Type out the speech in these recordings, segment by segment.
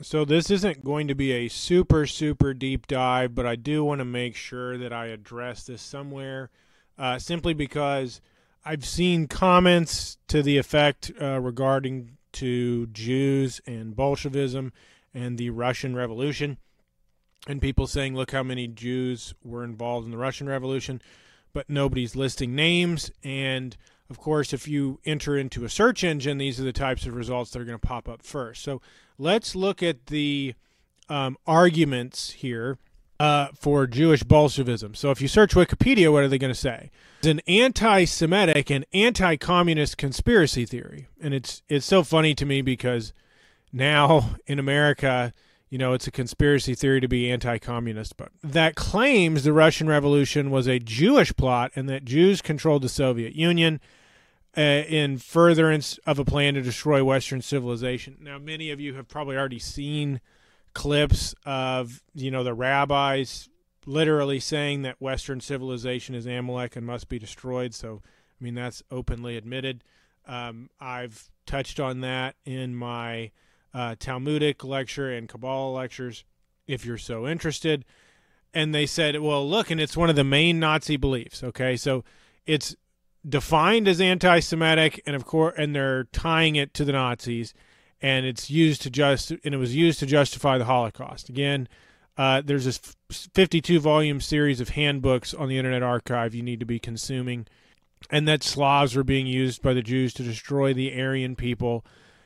So this isn't going to be a super, super deep dive, but I do want to make sure that I address this somewhere, simply because I've seen comments to the effect regarding to Jews and Bolshevism and the Russian Revolution, and people saying, look how many Jews were involved in the Russian Revolution, but nobody's listing names. And of course, if you enter into a search engine, these are the types of results that are going to pop up first. So let's look at the arguments here for Jewish Bolshevism. So if you search Wikipedia, what are they going to say? It's an anti-Semitic and anti-communist conspiracy theory. And it's so funny to me because now in America, you know, it's a conspiracy theory to be anti-communist, but that claims the Russian Revolution was a Jewish plot and that Jews controlled the Soviet Union in furtherance of a plan to destroy Western civilization. Now, many of you have probably already seen clips of, you know, the rabbis literally saying that Western civilization is Amalek and must be destroyed. So, I mean, that's openly admitted. I've touched on that in my Talmudic lecture and Kabbalah lectures, if you're so interested. And they said, well, look, and it's one of the main Nazi beliefs. Okay, so it's defined as anti-Semitic, and of course, and they're tying it to the Nazis, and it was used to justify the Holocaust. Again, there's this 52-volume series of handbooks on the Internet Archive you need to be consuming, and that Slavs were being used by the Jews to destroy the Aryan people,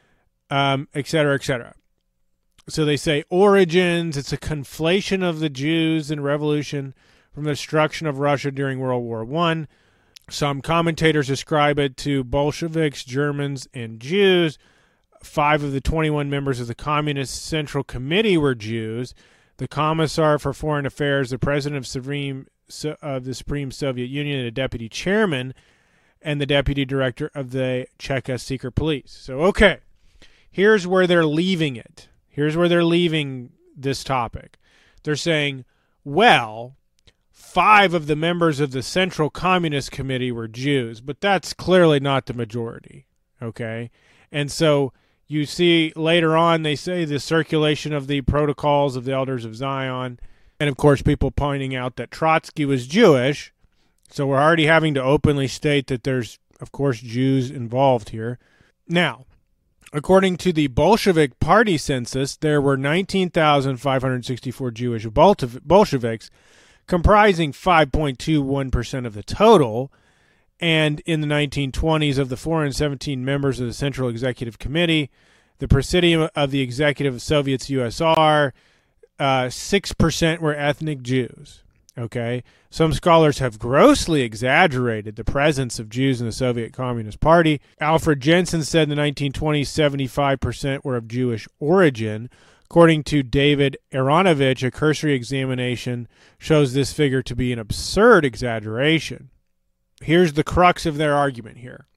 et cetera, et cetera. So they say origins, it's a conflation of the Jews in revolution from the destruction of Russia during World War I. Some commentators ascribe it to Bolsheviks, Germans, and Jews. 5 of the 21 members of the Communist Central Committee were Jews. The Commissar for Foreign Affairs, the President of the Supreme Soviet Union, and a Deputy Chairman, and the Deputy Director of the Cheka Secret Police. So, okay, here's where they're leaving it. Here's where they're leaving this topic. They're saying, well, 5 of the members of the Central Communist Committee were Jews, but that's clearly not the majority, okay? And so you see later on they say the circulation of the protocols of the Elders of Zion, and of course people pointing out that Trotsky was Jewish, so we're already having to openly state that there's, of course, Jews involved here. Now, according to the Bolshevik Party census, there were 19,564 Jewish Bolsheviks, comprising 5.21% of the total, and in the 1920s, of the 417 members of the Central Executive Committee, the Presidium of the Executive of Soviets USSR, 6% were ethnic Jews. Okay, some scholars have grossly exaggerated the presence of Jews in the Soviet Communist Party. Alfred Jensen said in the 1920s 75% were of Jewish origin. According to David Aronovich, a cursory examination shows this figure to be an absurd exaggeration. Here's the crux of their argument here.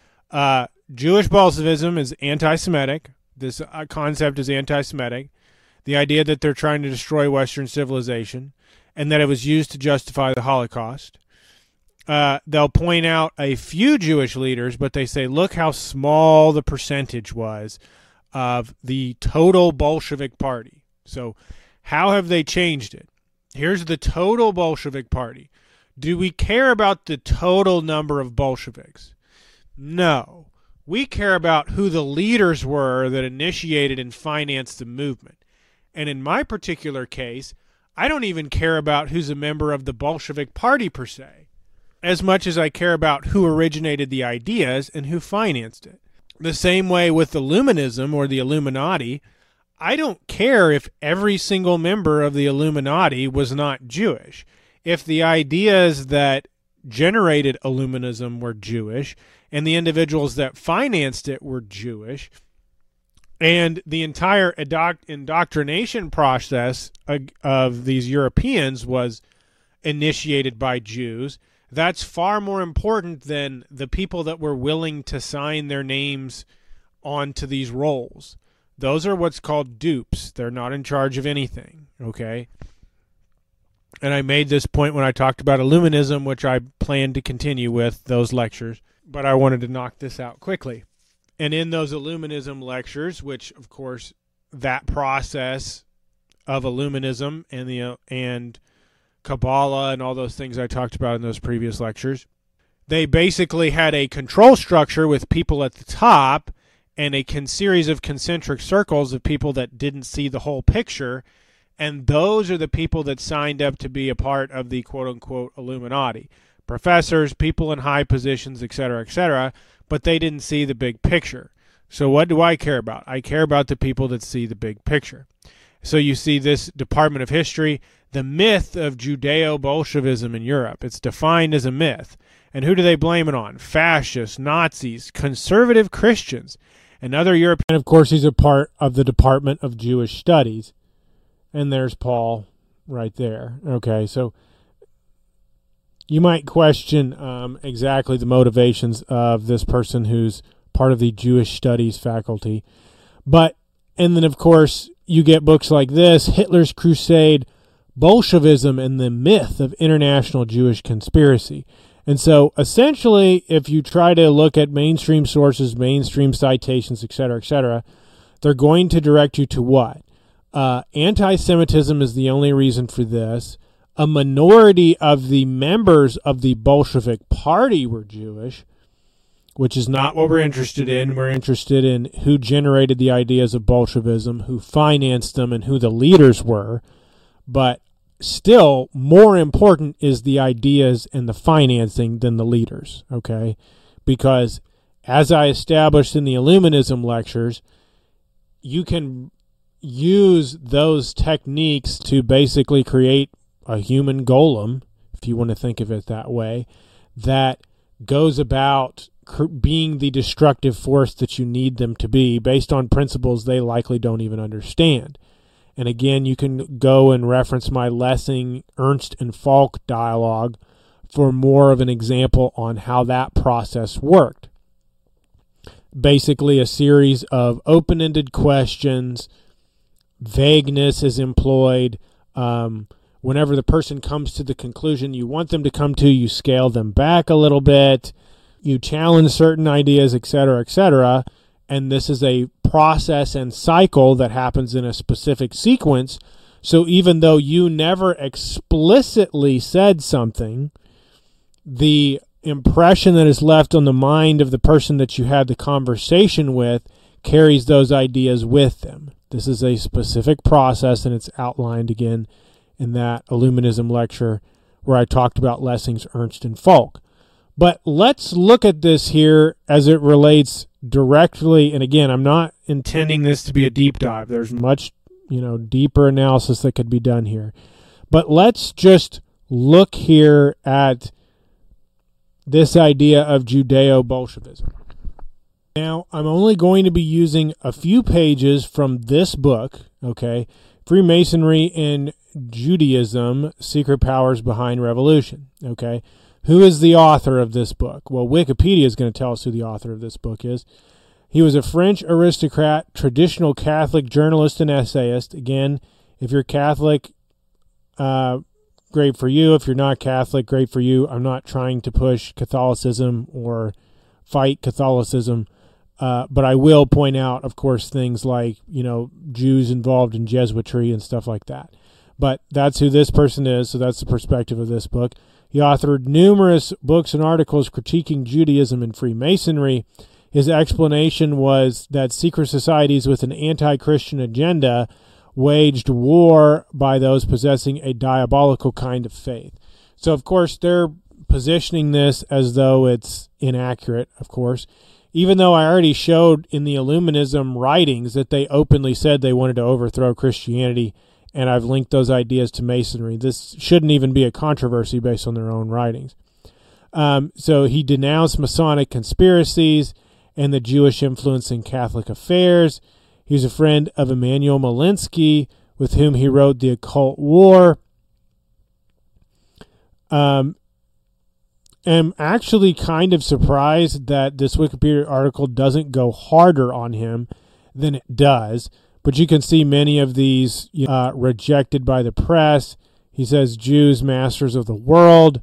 Jewish Bolshevism is anti-Semitic. This concept is anti-Semitic. The idea that they're trying to destroy Western civilization and that it was used to justify the Holocaust. They'll point out a few Jewish leaders, but they say, look how small the percentage was of the total Bolshevik Party. So how have they changed it? Here's the total Bolshevik Party. Do we care about the total number of Bolsheviks? No. We care about who the leaders were that initiated and financed the movement. And in my particular case, I don't even care about who's a member of the Bolshevik Party per se, as much as I care about who originated the ideas and who financed it. The same way with Illuminism or the Illuminati, I don't care if every single member of the Illuminati was not Jewish. If the ideas that generated Illuminism were Jewish and the individuals that financed it were Jewish, and the entire indoctrination process of these Europeans was initiated by Jews, that's far more important than the people that were willing to sign their names onto these rolls. Those are what's called dupes. They're not in charge of anything, okay? And I made this point when I talked about Illuminism, which I plan to continue with those lectures, but I wanted to knock this out quickly. And in those Illuminism lectures, which, of course, that process of Illuminism and Kabbalah and all those things I talked about in those previous lectures. They basically had a control structure with people at the top and a series of concentric circles of people that didn't see the whole picture, and those are the people that signed up to be a part of the quote-unquote Illuminati. Professors, people in high positions, etc., but they didn't see the big picture. So what do I care about? I care about the people that see the big picture. So you see this Department of History, the myth of Judeo-Bolshevism in Europe. It's defined as a myth. And who do they blame it on? Fascists, Nazis, conservative Christians, and other European. And of course, he's a part of the Department of Jewish Studies. And there's Paul right there. Okay, so you might question exactly the motivations of this person who's part of the Jewish Studies faculty. And then, of course, you get books like this, Hitler's Crusade, Bolshevism, and the Myth of International Jewish Conspiracy. And so, essentially, if you try to look at mainstream sources, mainstream citations, etc., they're going to direct you to what? Anti-Semitism is the only reason for this. A minority of the members of the Bolshevik Party were Jewish, which is not what we're interested in. We're interested in who generated the ideas of Bolshevism, who financed them, and who the leaders were. But still, more important is the ideas and the financing than the leaders, okay? Because as I established in the Illuminism lectures, you can use those techniques to basically create a human golem, if you want to think of it that way, that goes about being the destructive force that you need them to be based on principles they likely don't even understand. And again, you can go and reference my Lessing, Ernst, and Falk dialogue for more of an example on how that process worked. Basically, a series of open-ended questions, vagueness is employed. Whenever the person comes to the conclusion you want them to come to, you scale them back a little bit. You challenge certain ideas, etc., and this is a process and cycle that happens in a specific sequence. So even though you never explicitly said something, the impression that is left on the mind of the person that you had the conversation with carries those ideas with them. This is a specific process, and it's outlined again in that Illuminism lecture where I talked about Lessing's Ernst and Falk. But let's look at this here as it relates directly, and again, I'm not intending this to be a deep dive. There's much, deeper analysis that could be done here. But let's just look here at this idea of Judeo-Bolshevism. Now, I'm only going to be using a few pages from this book, okay? Freemasonry and Judaism, Secret Powers Behind Revolution, okay? Who is the author of this book? Well, Wikipedia is going to tell us who the author of this book is. He was a French aristocrat, traditional Catholic journalist and essayist. Again, if you're Catholic, great for you. If you're not Catholic, great for you. I'm not trying to push Catholicism or fight Catholicism, but I will point out, of course, things like, Jews involved in Jesuitry and stuff like that. But that's who this person is, so that's the perspective of this book. He authored numerous books and articles critiquing Judaism and Freemasonry. His explanation was that secret societies with an anti-Christian agenda waged war by those possessing a diabolical kind of faith. So, of course, they're positioning this as though it's inaccurate, of course, even though I already showed in the Illuminism writings that they openly said they wanted to overthrow Christianity, and I've linked those ideas to Masonry. This shouldn't even be a controversy based on their own writings. So he denounced Masonic conspiracies and the Jewish influence in Catholic affairs. He was a friend of Immanuel Malinsky, with whom he wrote The Occult War. I'm actually kind of surprised that this Wikipedia article doesn't go harder on him than it does. But you can see many of these rejected by the press. He says Jews, masters of the world.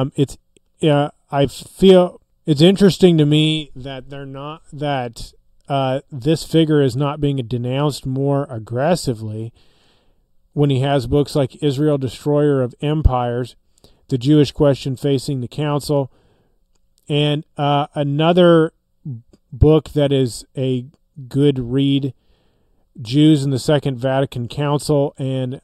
I feel it's interesting to me that they're not that this figure is not being denounced more aggressively when he has books like Israel, Destroyer of Empires, The Jewish Question Facing the Council, and another book that is a good read, Jews in the Second Vatican Council, and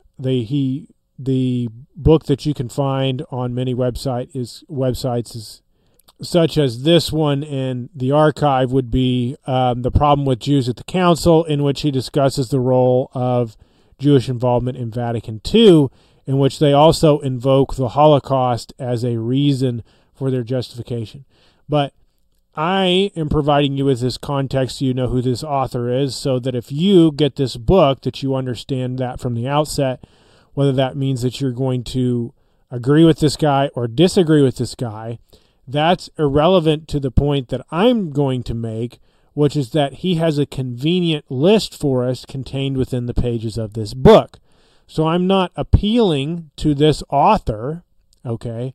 the book that you can find on many websites is such as this one, and the archive would be The Problem with Jews at the Council, in which he discusses the role of Jewish involvement in Vatican II, in which they also invoke the Holocaust as a reason for their justification. But I am providing you with this context so you know who this author is, so that if you get this book, that you understand that from the outset, whether that means that you're going to agree with this guy or disagree with this guy. That's irrelevant to the point that I'm going to make, which is that he has a convenient list for us contained within the pages of this book. So I'm not appealing to this author, okay,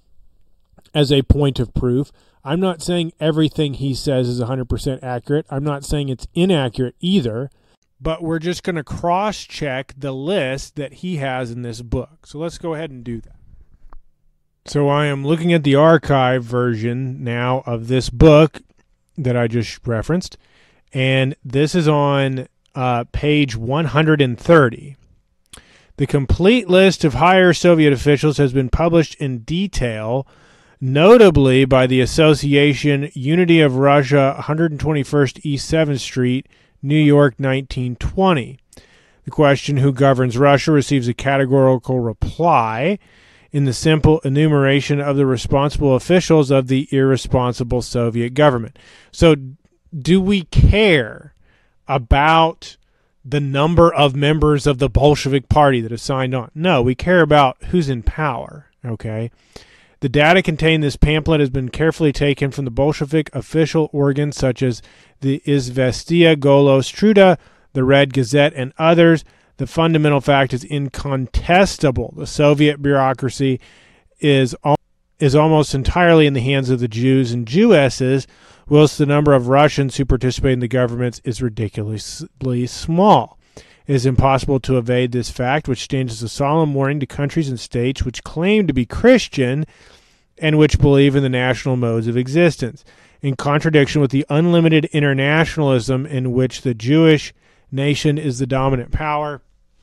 as a point of proof. I'm not saying everything he says is 100% accurate. I'm not saying it's inaccurate either. But we're just going to cross-check the list that he has in this book. So let's go ahead and do that. So I am looking at the archive version now of this book that I just referenced, and this is on page 130. The complete list of higher Soviet officials has been published in detail, notably by the Association Unity of Russia, 121st East 7th Street, New York, 1920. The question, who governs Russia, receives a categorical reply in the simple enumeration of the responsible officials of the irresponsible Soviet government. So do we care about the number of members of the Bolshevik Party that have signed on? No, we care about who's in power, okay? The data contained in this pamphlet has been carefully taken from the Bolshevik official organs such as the Izvestia, Golos, Truda, the Red Gazette, and others. The fundamental fact is incontestable. The Soviet bureaucracy is almost entirely in the hands of the Jews and Jewesses, whilst the number of Russians who participate in the governments is ridiculously small. It is impossible to evade this fact, which stands as a solemn warning to countries and states which claim to be Christian and which believe in the national modes of existence, in contradiction with the unlimited internationalism in which the Jewish nation is the dominant power.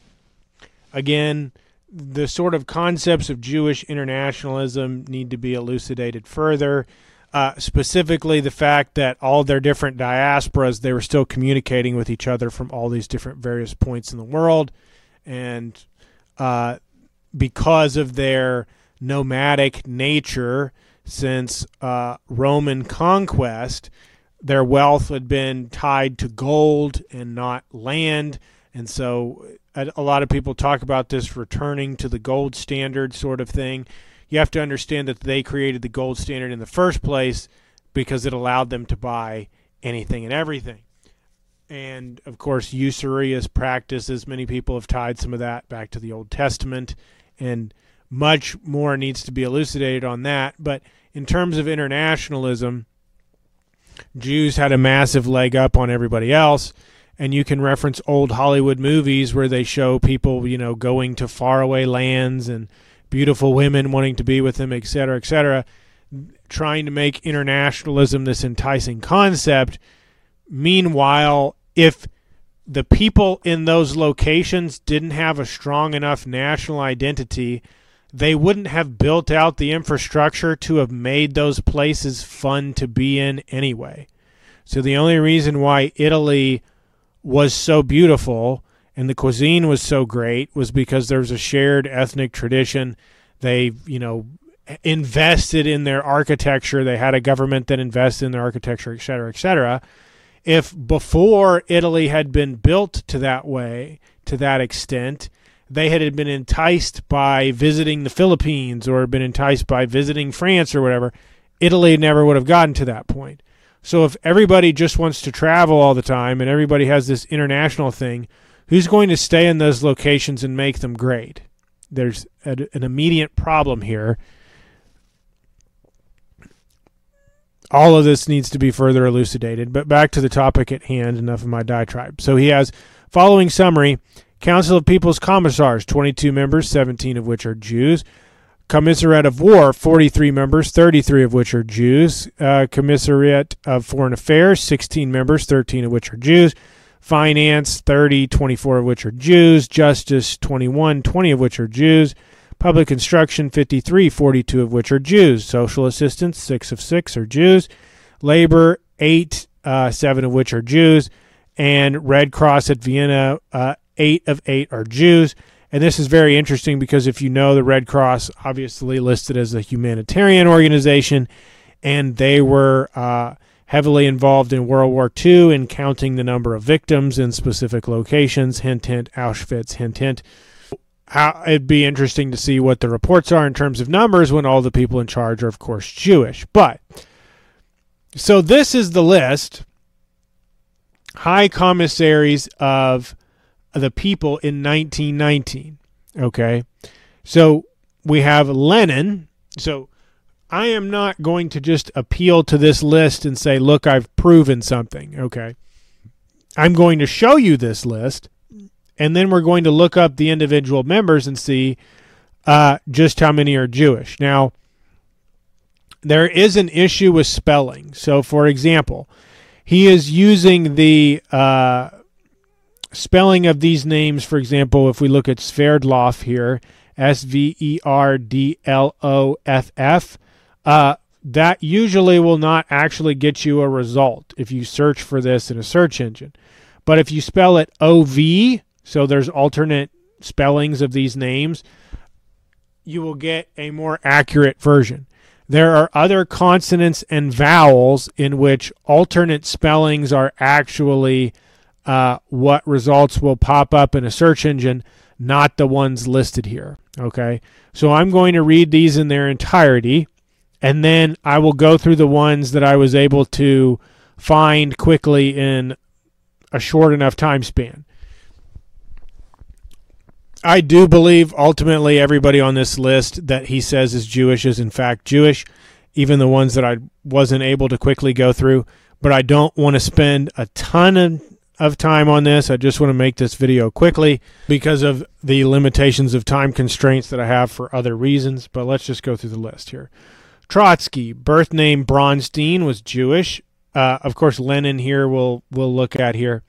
Again, the sort of concepts of Jewish internationalism need to be elucidated further. Specifically, the fact that all their different diasporas, they were still communicating with each other from all these different various points in the world. And because of their nomadic nature since Roman conquest, their wealth had been tied to gold and not land. And so a lot of people talk about this returning to the gold standard sort of thing. You have to understand that they created the gold standard in the first place because it allowed them to buy anything and everything. And, of course, usurious practices, many people have tied some of that back to the Old Testament, and much more needs to be elucidated on that. But in terms of internationalism, Jews had a massive leg up on everybody else, and you can reference old Hollywood movies where they show people, going to faraway lands and beautiful women wanting to be with them, et cetera, trying to make internationalism this enticing concept. Meanwhile, if the people in those locations didn't have a strong enough national identity, they wouldn't have built out the infrastructure to have made those places fun to be in anyway. So the only reason why Italy was so beautiful and the cuisine was so great was because there was a shared ethnic tradition. They, invested in their architecture. They had a government that invested in their architecture, et cetera, et cetera. If before Italy had been built to that way, to that extent, they had been enticed by visiting the Philippines or been enticed by visiting France or whatever, Italy never would have gotten to that point. So if everybody just wants to travel all the time and everybody has this international thing, who's going to stay in those locations and make them great? There's an immediate problem here. all of this needs to be further elucidated. But back to the topic at hand, enough of my diatribe. So he has, following summary, Council of People's Commissars, 22 members, 17 of which are Jews. Commissariat of War, 43 members, 33 of which are Jews. Commissariat of Foreign Affairs, 16 members, 13 of which are Jews. Finance, 30, 24 of which are Jews. Justice, 21, 20 of which are Jews. Public Instruction, 53, 42 of which are Jews. Social Assistance, 6 of 6 are Jews. Labor, 8, 7 of which are Jews. And Red Cross at Vienna, 8 of 8 are Jews. And this is very interesting because if you know, the Red Cross obviously listed as a humanitarian organization, and they were heavily involved in World War II in counting the number of victims in specific locations. Hint, hint, Auschwitz, hint, hint. It'd be interesting to see what the reports are in terms of numbers when all the people in charge are, of course, Jewish. But, so this is the list. High commissaries of the people in 1919. Okay, so we have Lenin. So I am not going to just appeal to this list and say, look, I've proven something. Okay, I'm going to show you this list, and then we're going to look up the individual members and see just how many are Jewish. Now, there is an issue with spelling. So, for example, he is using the spelling of these names. For example, if we look at Sverdlov here, Sverdloff, that usually will not actually get you a result if you search for this in a search engine. But if you spell it OV, so there's alternate spellings of these names, you will get a more accurate version. There are other consonants and vowels in which alternate spellings are actually what results will pop up in a search engine, not the ones listed here. Okay, so I'm going to read these in their entirety, and then I will go through the ones that I was able to find quickly in a short enough time span. I do believe ultimately everybody on this list that he says is Jewish is in fact Jewish, even the ones that I wasn't able to quickly go through. But I don't want to spend a ton of time on this. I just want to make this video quickly because of the limitations of time constraints that I have for other reasons. But let's just go through the list here. Trotsky, birth name Bronstein, was Jewish. Of course, Lenin here we'll look at here.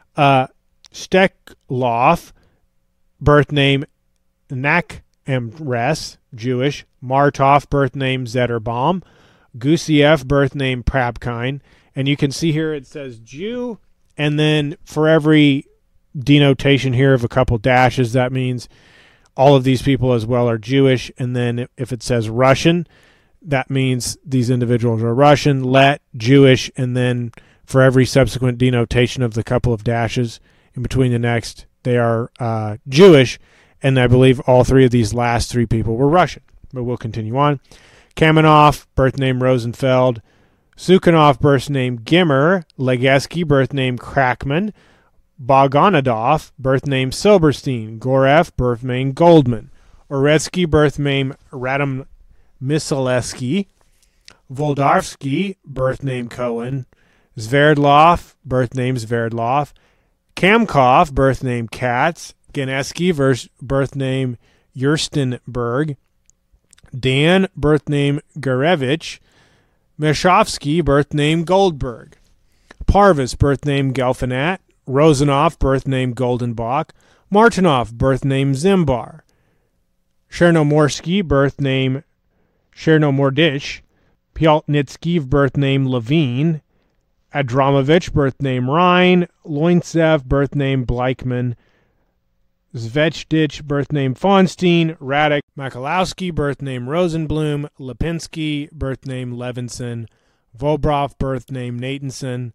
Steklov, birth name Nakemres, Jewish. Martov, birth name Zetterbaum. Gusiev, birth name Prabkine. And you can see here it says Jew, and then for every denotation here of a couple dashes, that means all of these people as well are Jewish. And then if it says Russian, that means these individuals are Russian. Let, Jewish, and then for every subsequent denotation of the couple of dashes in between the next, they are Jewish, and I believe all three of these last three people were Russian. But we'll continue on. Kamenov, birth name Rosenfeld. Sukhanov, birth name Gimmer. Legesky, birth name Krakman. Bogdanov, birth name Silberstein. Gorev, birth name Goldman. Oretsky, birth name Radom Misalevsky. Voldarsky, birth name Cohen. Sverdlov, birth name Sverdlov. Kamkov, birth name Katz. Ganeski, birth name Yurstenberg. Dan, birth name Gurevich. Meshovsky, birth name Goldberg. Parvis, birth name Gelfanat. Rosanov, birth name Goldenbach. Martinov, birth name Zimbar. Chernomorsky, birth name Chernomordich. Pyotnitsky, birth name Levine. Adramovich, birth name Ryan. Lointsev, birth name Bleichman. Zvechdich, birth name Fonstein. Radek Makalowski, birth name Rosenblum. Lipinski, birth name Levinson. Vobrov, birth name Natanson.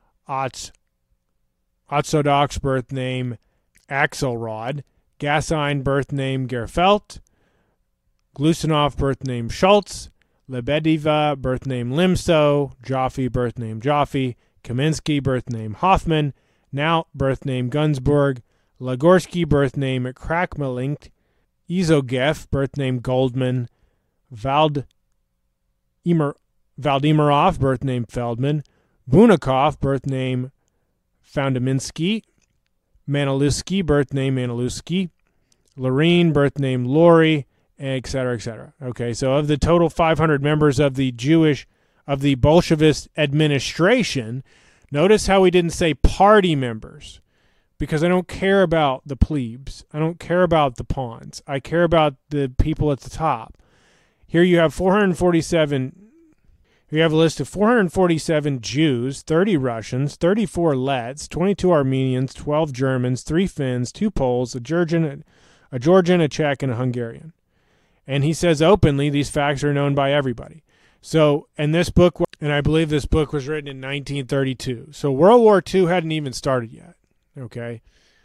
Otsodox, birth name Axelrod. Gassine, birth name Gerfelt. Glusanov, birth name Schultz. Lebedeva, birth name Limso. Joffe, birth name Joffe. Kaminsky, birth name Hoffman. Naut, birth name Gunsburg. Lagorsky, birth name Krakmalink. Izogev, birth name Goldman. Valdimarov, birth name Feldman. Bunikov, birth name Foundaminsky. Maniluski, birth name Maniluski. Lorine, birth name Lori, etc., etc. Okay, so of the total 500 members of the Bolshevist administration, notice how we didn't say party members, because I don't care about the plebes. I don't care about the pawns. I care about the people at the top. Here you have 447. You have a list of 447 Jews, 30 Russians, 34 Lets, 22 Armenians, 12 Germans, 3 Finns, 2 Poles, a Georgian, a Czech, and a Hungarian. And he says openly these facts are known by everybody. So, and this book, and I believe this book was written in 1932. So World War II hadn't even started yet. Okay.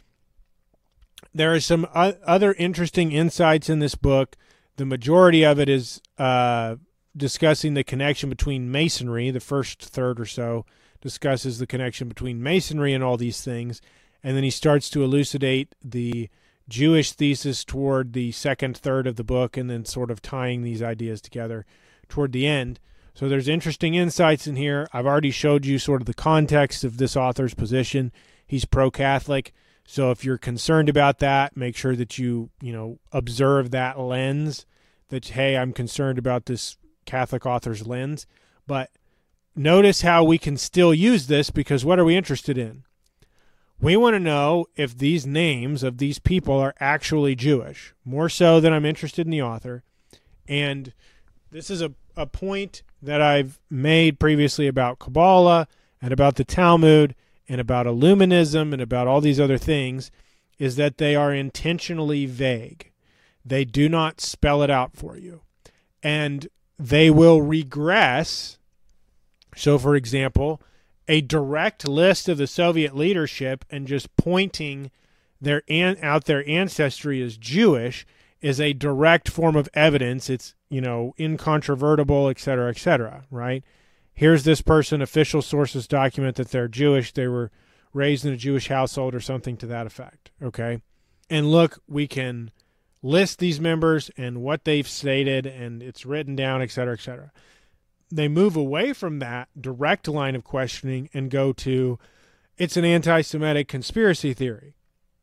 There are some other interesting insights in this book. The majority of it is discussing the connection between Masonry. The first third or so discusses the connection between Masonry and all these things. And then he starts to elucidate the Jewish thesis toward the second third of the book, and then sort of tying these ideas together toward the end. So there's interesting insights in here. I've already showed you sort of the context of this author's position. He's pro-Catholic. So if you're concerned about that, make sure that you observe that lens, that, hey, I'm concerned about this Catholic author's lens. But notice how we can still use this, because what are we interested in? We want to know if these names of these people are actually Jewish, more so than I'm interested in the author. And this is a point that I've made previously about Kabbalah and about the Talmud and about Illuminism and about all these other things, is that they are intentionally vague. They do not spell it out for you. And they will regress. So, for example, a direct list of the Soviet leadership and just pointing out their ancestry as Jewish is a direct form of evidence. It's, incontrovertible, et cetera, right? Here's this person, official sources document that they're Jewish. They were raised in a Jewish household or something to that effect, okay? And look, we can list these members and what they've stated, and it's written down, et cetera. They move away from that direct line of questioning and go to, it's an anti-Semitic conspiracy theory,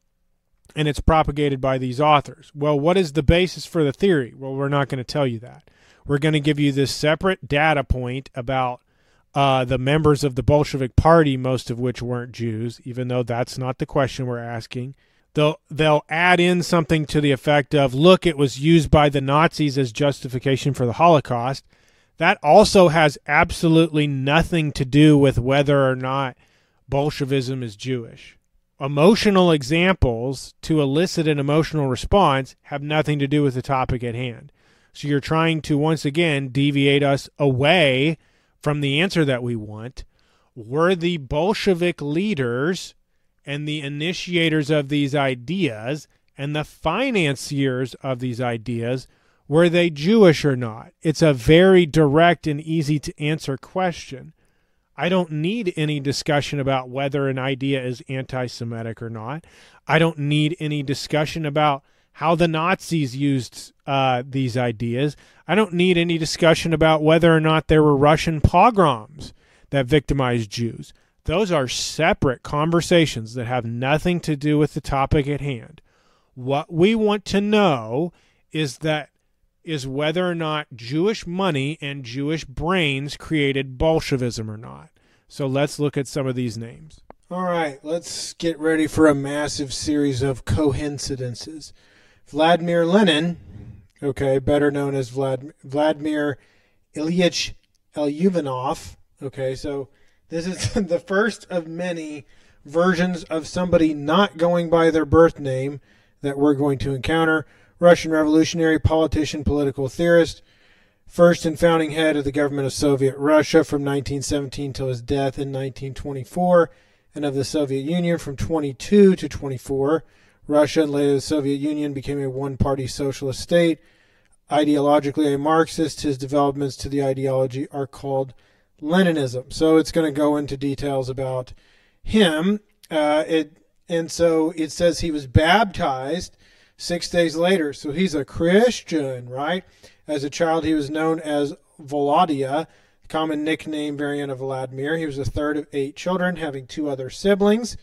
and it's propagated by these authors. Well, what is the basis for the theory? Well, we're not going to tell you that. We're going to give you this separate data point about the members of the Bolshevik Party, most of which weren't Jews, even though that's not the question we're asking. They'll add in something to the effect of, look, it was used by the Nazis as justification for the Holocaust. That also has absolutely nothing to do with whether or not Bolshevism is Jewish. Emotional examples to elicit an emotional response have nothing to do with the topic at hand. So you're trying to, once again, deviate us away from the answer that we want. Were the Bolshevik leaders and the initiators of these ideas and the financiers of these ideas, were they Jewish or not? It's a very direct and easy to answer question. I don't need any discussion about whether an idea is anti-Semitic or not. I don't need any discussion about how the Nazis used these ideas. I don't need any discussion about whether or not there were Russian pogroms that victimized Jews. Those are separate conversations that have nothing to do with the topic at hand. What we want to know is whether or not Jewish money and Jewish brains created Bolshevism or not. So let's look at some of these names. All right, let's get ready for a massive series of coincidences. Vladimir Lenin, okay, better known as Vladimir Ilyich Ilyuvanov. Okay, so this is the first of many versions of somebody not going by their birth name that we're going to encounter. Russian revolutionary, politician, political theorist, first and founding head of the government of Soviet Russia from 1917 till his death in 1924, and of the Soviet Union from 22 to 24. Russia and later the Soviet Union became a one-party socialist state. Ideologically a Marxist, his developments to the ideology are called Leninism. So it's going to go into details about him. And so it says he was baptized 6 days later. So he's a Christian, right? As a child, he was known as Volodya. common nickname variant of Vladimir. He was the third of 8 children, having 2 other siblings.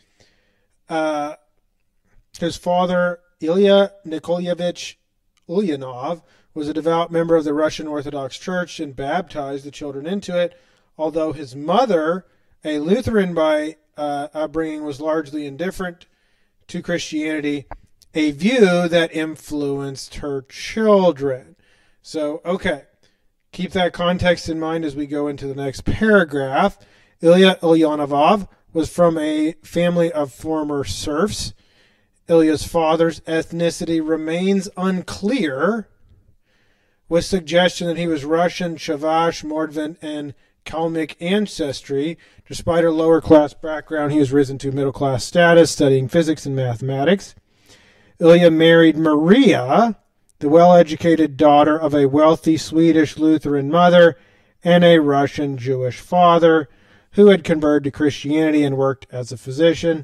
His father, Ilya Nikolaevich Ulyanov, was a devout member of the Russian Orthodox Church and baptized the children into it, although his mother, a Lutheran by upbringing, was largely indifferent to Christianity, a view that influenced her children. So, okay, keep that context in mind as we go into the next paragraph. Ilya Ulyanov was from a family of former serfs. Ilya's father's ethnicity remains unclear, with suggestion that he was Russian, Chavash, Mordvin, and Kalmyk ancestry. Despite her lower-class background, he has risen to middle-class status, studying physics and mathematics. Ilya married Maria, the well-educated daughter of a wealthy Swedish Lutheran mother and a Russian Jewish father, who had converted to Christianity and worked as a physician.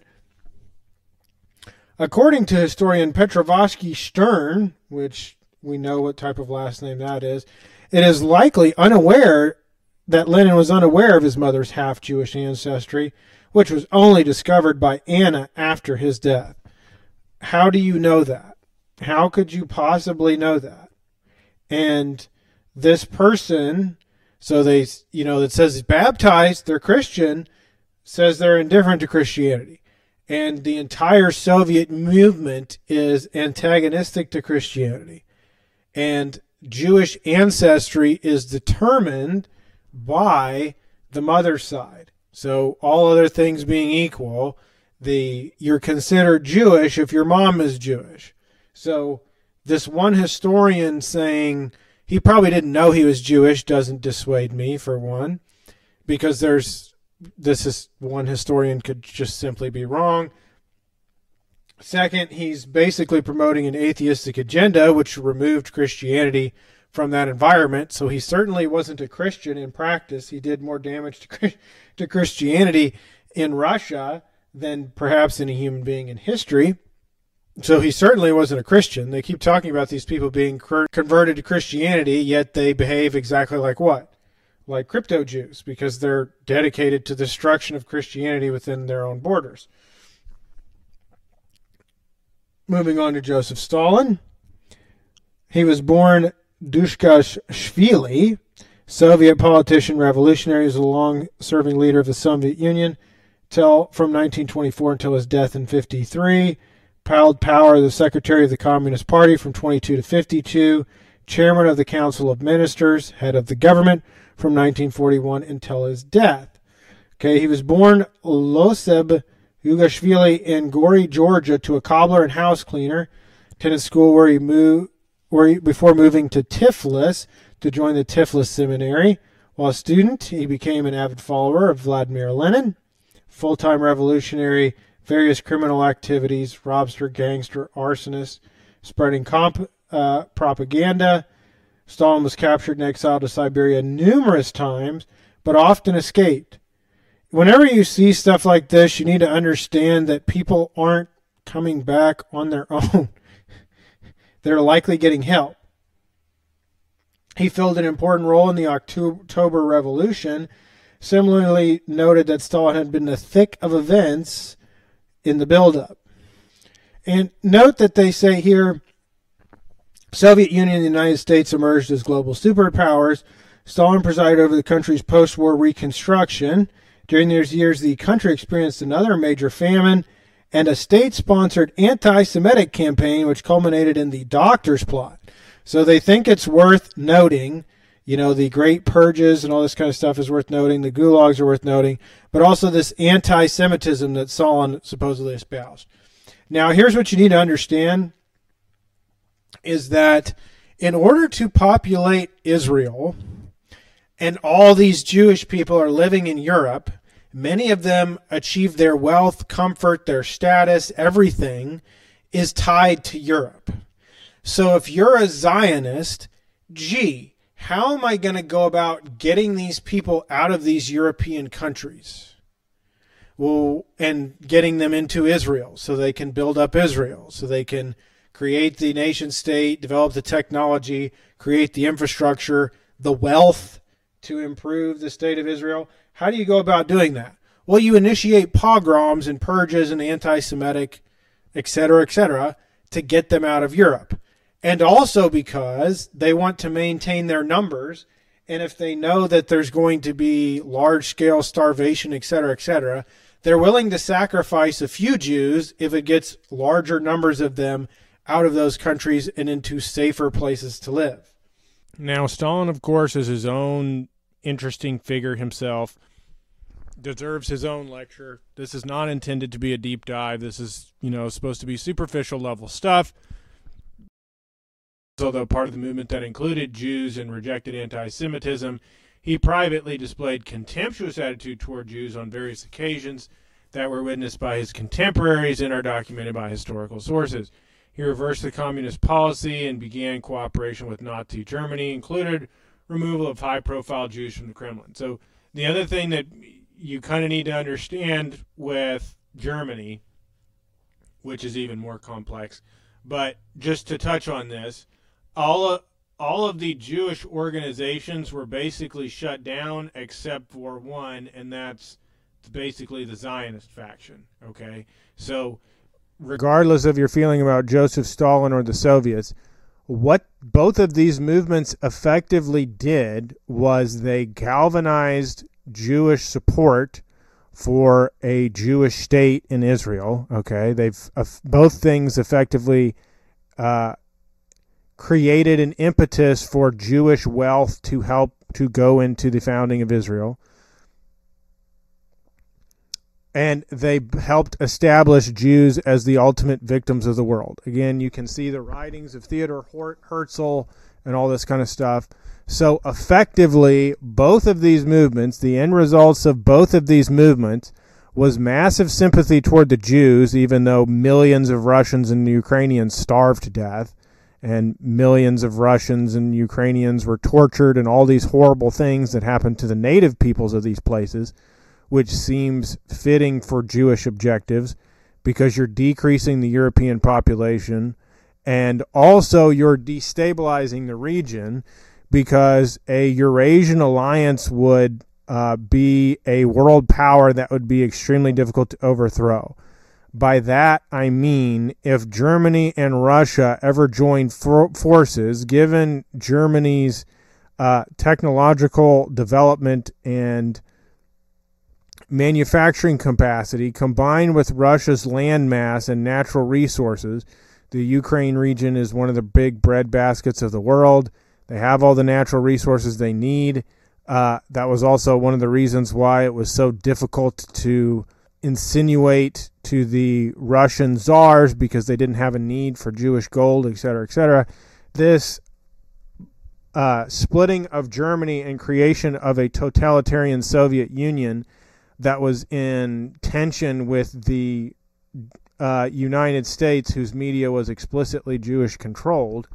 According to historian Petrovsky Stern, which we know what type of last name that is, it is likely that Lenin was unaware of his mother's half-Jewish ancestry, which was only discovered by Anna after his death. How do you know that? How could you possibly know that? And this person, so they, that says baptized, they're Christian, says they're indifferent to Christianity. And the entire Soviet movement is antagonistic to Christianity. And Jewish ancestry is determined by the mother's side. So all other things being equal, you're considered Jewish if your mom is Jewish. So this one historian saying he probably didn't know he was Jewish doesn't dissuade me, for one, because this is one historian could just simply be wrong. Second, he's basically promoting an atheistic agenda, which removed Christianity from that environment. So he certainly wasn't a Christian in practice. He did more damage to Christianity in Russia than perhaps any human being in history. So he certainly wasn't a Christian. They keep talking about these people being converted to Christianity, yet they behave exactly like what? Like crypto Jews, because they're dedicated to the destruction of Christianity within their own borders. Moving on to Joseph Stalin. He was born Dukashvili, Soviet politician, revolutionary, was a long-serving leader of the Soviet Union from 1924 until his death in 1953. Held power as the secretary of the Communist Party from 22 to 52, chairman of the Council of Ministers, head of the government from 1941 until his death. Okay, he was born Loseb Dukashvili in Gori, Georgia, to a cobbler and house cleaner. Attended school before moving to Tiflis to join the Tiflis Seminary. While a student, he became an avid follower of Vladimir Lenin, full-time revolutionary, various criminal activities, robster, gangster, arsonist, spreading propaganda. Stalin was captured and exiled to Siberia numerous times, but often escaped. Whenever you see stuff like this, you need to understand that people aren't coming back on their own. They're likely getting help. He filled an important role in the October Revolution. Similarly noted that Stalin had been in the thick of events in the buildup. And note that they say here, Soviet Union and the United States emerged as global superpowers. Stalin presided over the country's post-war reconstruction. During those years, the country experienced another major famine and a state-sponsored anti-Semitic campaign, which culminated in the Doctor's Plot. So they think it's worth noting, the Great Purges and all this kind of stuff is worth noting, the gulags are worth noting, but also this anti-Semitism that Stalin supposedly espoused. Now, here's what you need to understand, is that in order to populate Israel, and all these Jewish people are living in Europe, many of them achieve their wealth, comfort, their status, everything is tied to Europe. So if you're a Zionist, how am I going to go about getting these people out of these European countries? Well, and getting them into Israel so they can build up Israel, so they can create the nation state, develop the technology, create the infrastructure, the wealth to improve the state of Israel? How do you go about doing that? Well, you initiate pogroms and purges and anti-Semitic, etc., to get them out of Europe. And also because they want to maintain their numbers, and if they know that there's going to be large-scale starvation, etc., they're willing to sacrifice a few Jews if it gets larger numbers of them out of those countries and into safer places to live. Now, Stalin, of course, is his own interesting figure himself, deserves his own lecture. This is not intended to be a deep dive. This is, supposed to be superficial level stuff. Although part of the movement that included Jews and rejected anti-Semitism, he privately displayed contemptuous attitude toward Jews on various occasions that were witnessed by his contemporaries and are documented by historical sources. He reversed the communist policy and began cooperation with Nazi Germany, included removal of high-profile Jews from the Kremlin. So the other thing that you kind of need to understand with Germany, which is even more complex, but just to touch on this, all of the Jewish organizations were basically shut down except for one, and that's basically the Zionist faction. Okay, so regardless of your feeling about Joseph Stalin or the Soviets, what both of these movements effectively did was they galvanized Jewish support for a Jewish state in Israel. Okay, they've both things effectively created an impetus for Jewish wealth to help to go into the founding of Israel. And they helped establish Jews as the ultimate victims of the world. Again, you can see the writings of Theodor Herzl and all this kind of stuff. So effectively, both of these movements, the end results of both of these movements was massive sympathy toward the Jews, even though millions of Russians and Ukrainians starved to death, and millions of Russians and Ukrainians were tortured, and all these horrible things that happened to the native peoples of these places, which seems fitting for Jewish objectives because you're decreasing the European population, and also you're destabilizing the region because a Eurasian alliance would be a world power that would be extremely difficult to overthrow. By that, I mean if Germany and Russia ever joined forces, given Germany's technological development and manufacturing capacity, combined with Russia's land mass and natural resources, the Ukraine region is one of the big bread baskets of the world. They have all the natural resources they need. That was also one of the reasons why it was so difficult to insinuate to the Russian czars, because they didn't have a need for Jewish gold, etc., etc. This splitting of Germany and creation of a totalitarian Soviet Union that was in tension with the United States, whose media was explicitly Jewish controlled.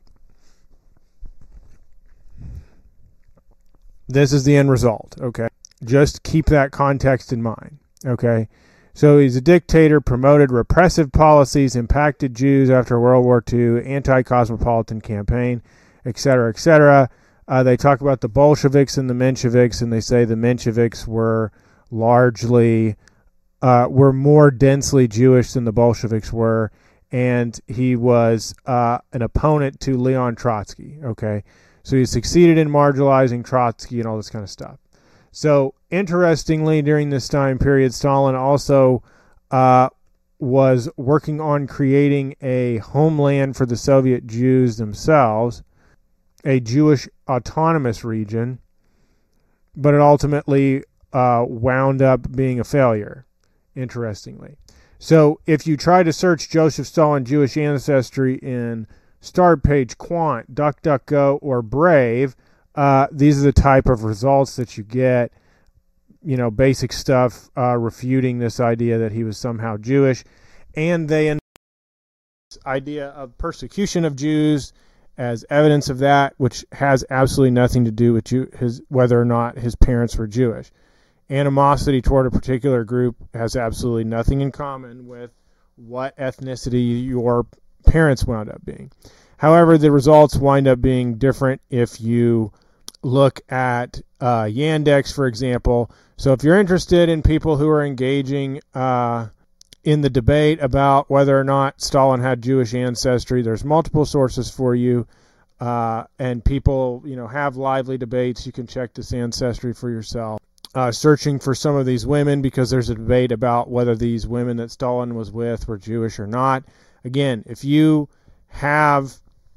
This is the end result, okay? Just keep that context in mind, okay? So he's a dictator, promoted repressive policies, impacted Jews after World War II, anti-cosmopolitan campaign, etc., etc. They talk about the Bolsheviks and the Mensheviks, and they say the Mensheviks were largely, were more densely Jewish than the Bolsheviks were, and he was an opponent to Leon Trotsky, okay? So he succeeded in marginalizing Trotsky and all this kind of stuff. So, interestingly, during this time period, Stalin also was working on creating a homeland for the Soviet Jews themselves, a Jewish autonomous region, but it ultimately wound up being a failure, interestingly. So, if you try to search Joseph Stalin Jewish ancestry in Startpage, Quant, DuckDuckGo, or Brave, these are the type of results that you get. You know, basic stuff refuting this idea that he was somehow Jewish. And they this idea of persecution of Jews as evidence of that, which has absolutely nothing to do with whether or not his parents were Jewish. Animosity toward a particular group has absolutely nothing in common with what ethnicity your parents wound up being. However, the results wind up being different if you look at Yandex, for example. So if you're interested in people who are engaging in the debate about whether or not Stalin had Jewish ancestry, there's multiple sources for you. And people, have lively debates. You can check this ancestry for yourself. Searching for some of these women, because there's a debate about whether these women that Stalin was with were Jewish or not. Again, if you have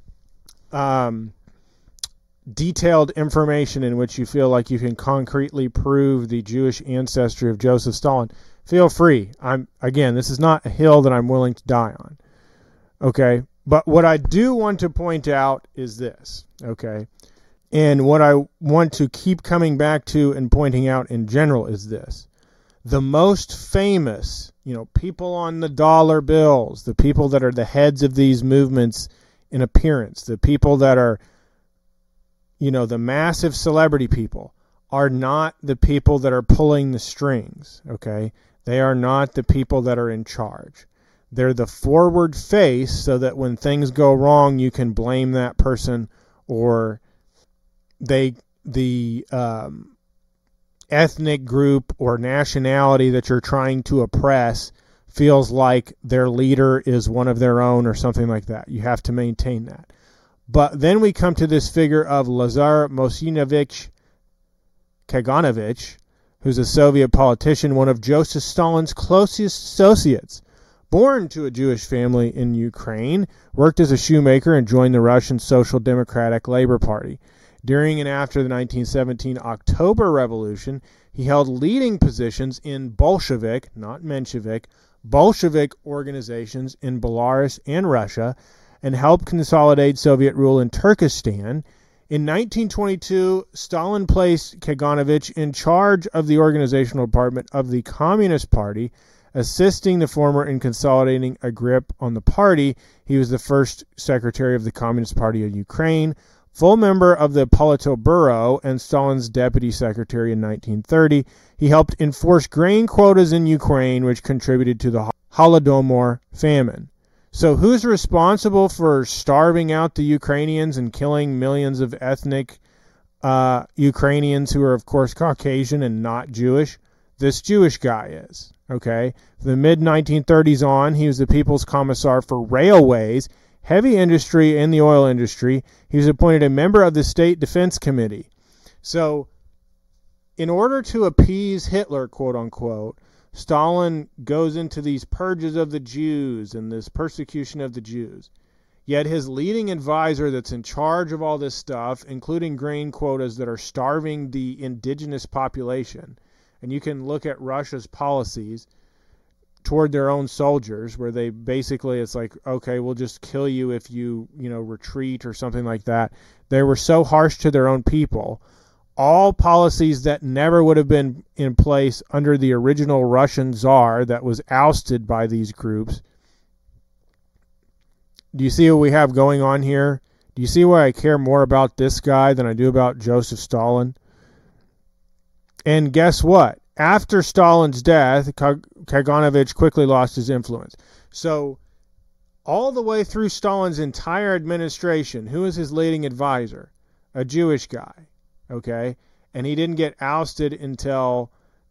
detailed information in which you feel like you can concretely prove the Jewish ancestry of Joseph Stalin, feel free. This is not a hill that I'm willing to die on. Okay? But what I do want to point out is this, okay? And what I want to keep coming back to and pointing out in general is this. The most famous, people on the dollar bills, the people that are the heads of these movements in appearance, the people that are, the massive celebrity people, are not the people that are pulling the strings, okay? They are not the people that are in charge. They're the forward face so that when things go wrong, you can blame that person, or the ethnic group or nationality that you're trying to oppress feels like their leader is one of their own or something like that. You have to maintain that. But then we come to this figure of Lazar Mosinovich Kaganovich, who's a Soviet politician, one of Joseph Stalin's closest associates. Born to a Jewish family in Ukraine, worked as a shoemaker and joined the Russian Social Democratic Labor Party. During and after the 1917 October Revolution, he held leading positions in Bolshevik, not Menshevik, Bolshevik organizations in Belarus and Russia, and helped consolidate Soviet rule in Turkestan. In 1922, Stalin placed Kaganovich in charge of the organizational department of the Communist Party, assisting the former in consolidating a grip on the party. He was the first secretary of the Communist Party of Ukraine, full member of the Politburo, and Stalin's deputy secretary in 1930. He helped enforce grain quotas in Ukraine, which contributed to the Holodomor famine. So who's responsible for starving out the Ukrainians and killing millions of ethnic Ukrainians who are, of course, Caucasian and not Jewish? This Jewish guy is. Okay? From the mid-1930s on, he was the People's Commissar for Railways, Heavy Industry, and the Oil Industry. He was appointed a member of the State Defense Committee. So, in order to appease Hitler, quote-unquote, Stalin goes into these purges of the Jews and this persecution of the Jews. Yet his leading advisor that's in charge of all this stuff, including grain quotas that are starving the indigenous population, and you can look at Russia's policies toward their own soldiers, where they basically, it's like, okay, we'll just kill you if you, retreat or something like that. They were so harsh to their own people. All policies that never would have been in place under the original Russian Tsar that was ousted by these groups. Do you see what we have going on here? Do you see why I care more about this guy than I do about Joseph Stalin? And guess what? After Stalin's death, Kaganovich quickly lost his influence. So, all the way through Stalin's entire administration, who was his leading advisor? A Jewish guy. Okay? And he didn't get ousted until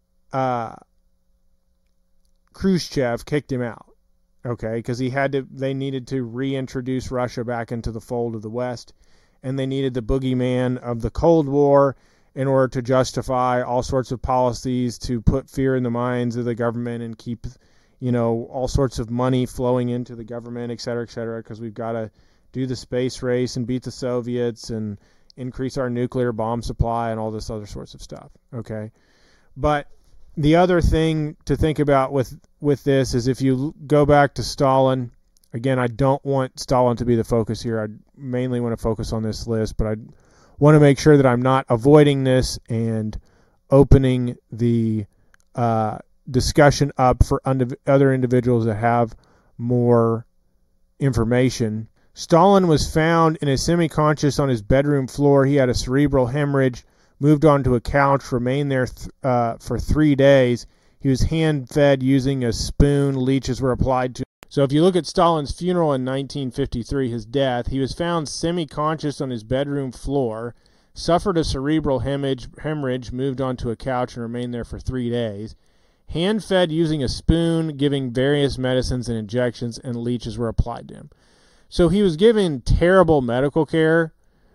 Khrushchev kicked him out. Okay? Because they needed to reintroduce Russia back into the fold of the West. And they needed the boogeyman of the Cold War in order to justify all sorts of policies to put fear in the minds of the government and keep, all sorts of money flowing into the government, et cetera, because we've got to do the space race and beat the Soviets and increase our nuclear bomb supply and all this other sorts of stuff, okay? But the other thing to think about with this is if you go back to Stalin, again, I don't want Stalin to be the focus here. I mainly want to focus on this list, but I want to make sure that I'm not avoiding this and opening the discussion up for other individuals that have more information. Stalin was found in a semi-conscious on his bedroom floor. He had a cerebral hemorrhage, moved onto a couch, remained there for 3 days. He was hand-fed using a spoon. Leeches were applied to him. So if you look at Stalin's funeral in 1953, his death, he was found semi-conscious on his bedroom floor. suffered a cerebral hemorrhage, moved onto a couch, and remained there for 3 days. Hand-fed using a spoon, giving various medicines and injections, and leeches were applied to him. So he was given terrible medical care,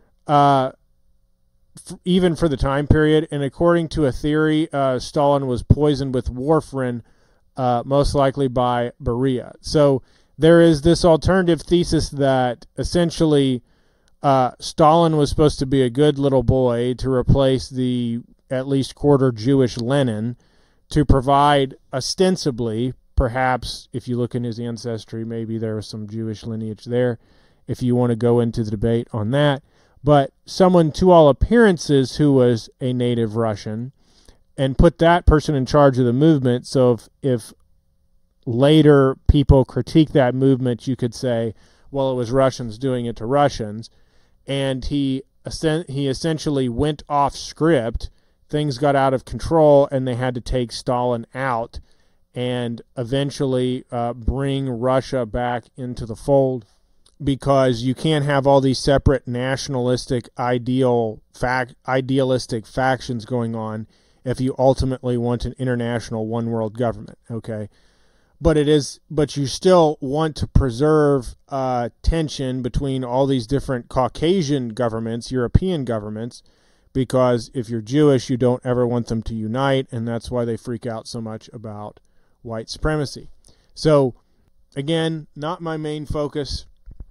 even for the time period. And according to a theory, Stalin was poisoned with warfarin, most likely by Beria. So there is this alternative thesis that essentially Stalin was supposed to be a good little boy to replace the at least quarter Jewish Lenin, to provide ostensibly, perhaps if you look in his ancestry, maybe there was some Jewish lineage there, if you want to go into the debate on that, but someone to all appearances who was a native Russian, and put that person in charge of the movement. So if later people critique that movement, you could say, well, it was Russians doing it to Russians, and he essentially went off script. Things got out of control, and they had to take Stalin out and eventually bring Russia back into the fold, because you can't have all these separate nationalistic idealistic factions going on if you ultimately want an international one world government. Okay, but you still want to preserve tension between all these different Caucasian governments, European governments, because if you're Jewish, you don't ever want them to unite, and that's why they freak out so much about white supremacy. So, again, not my main focus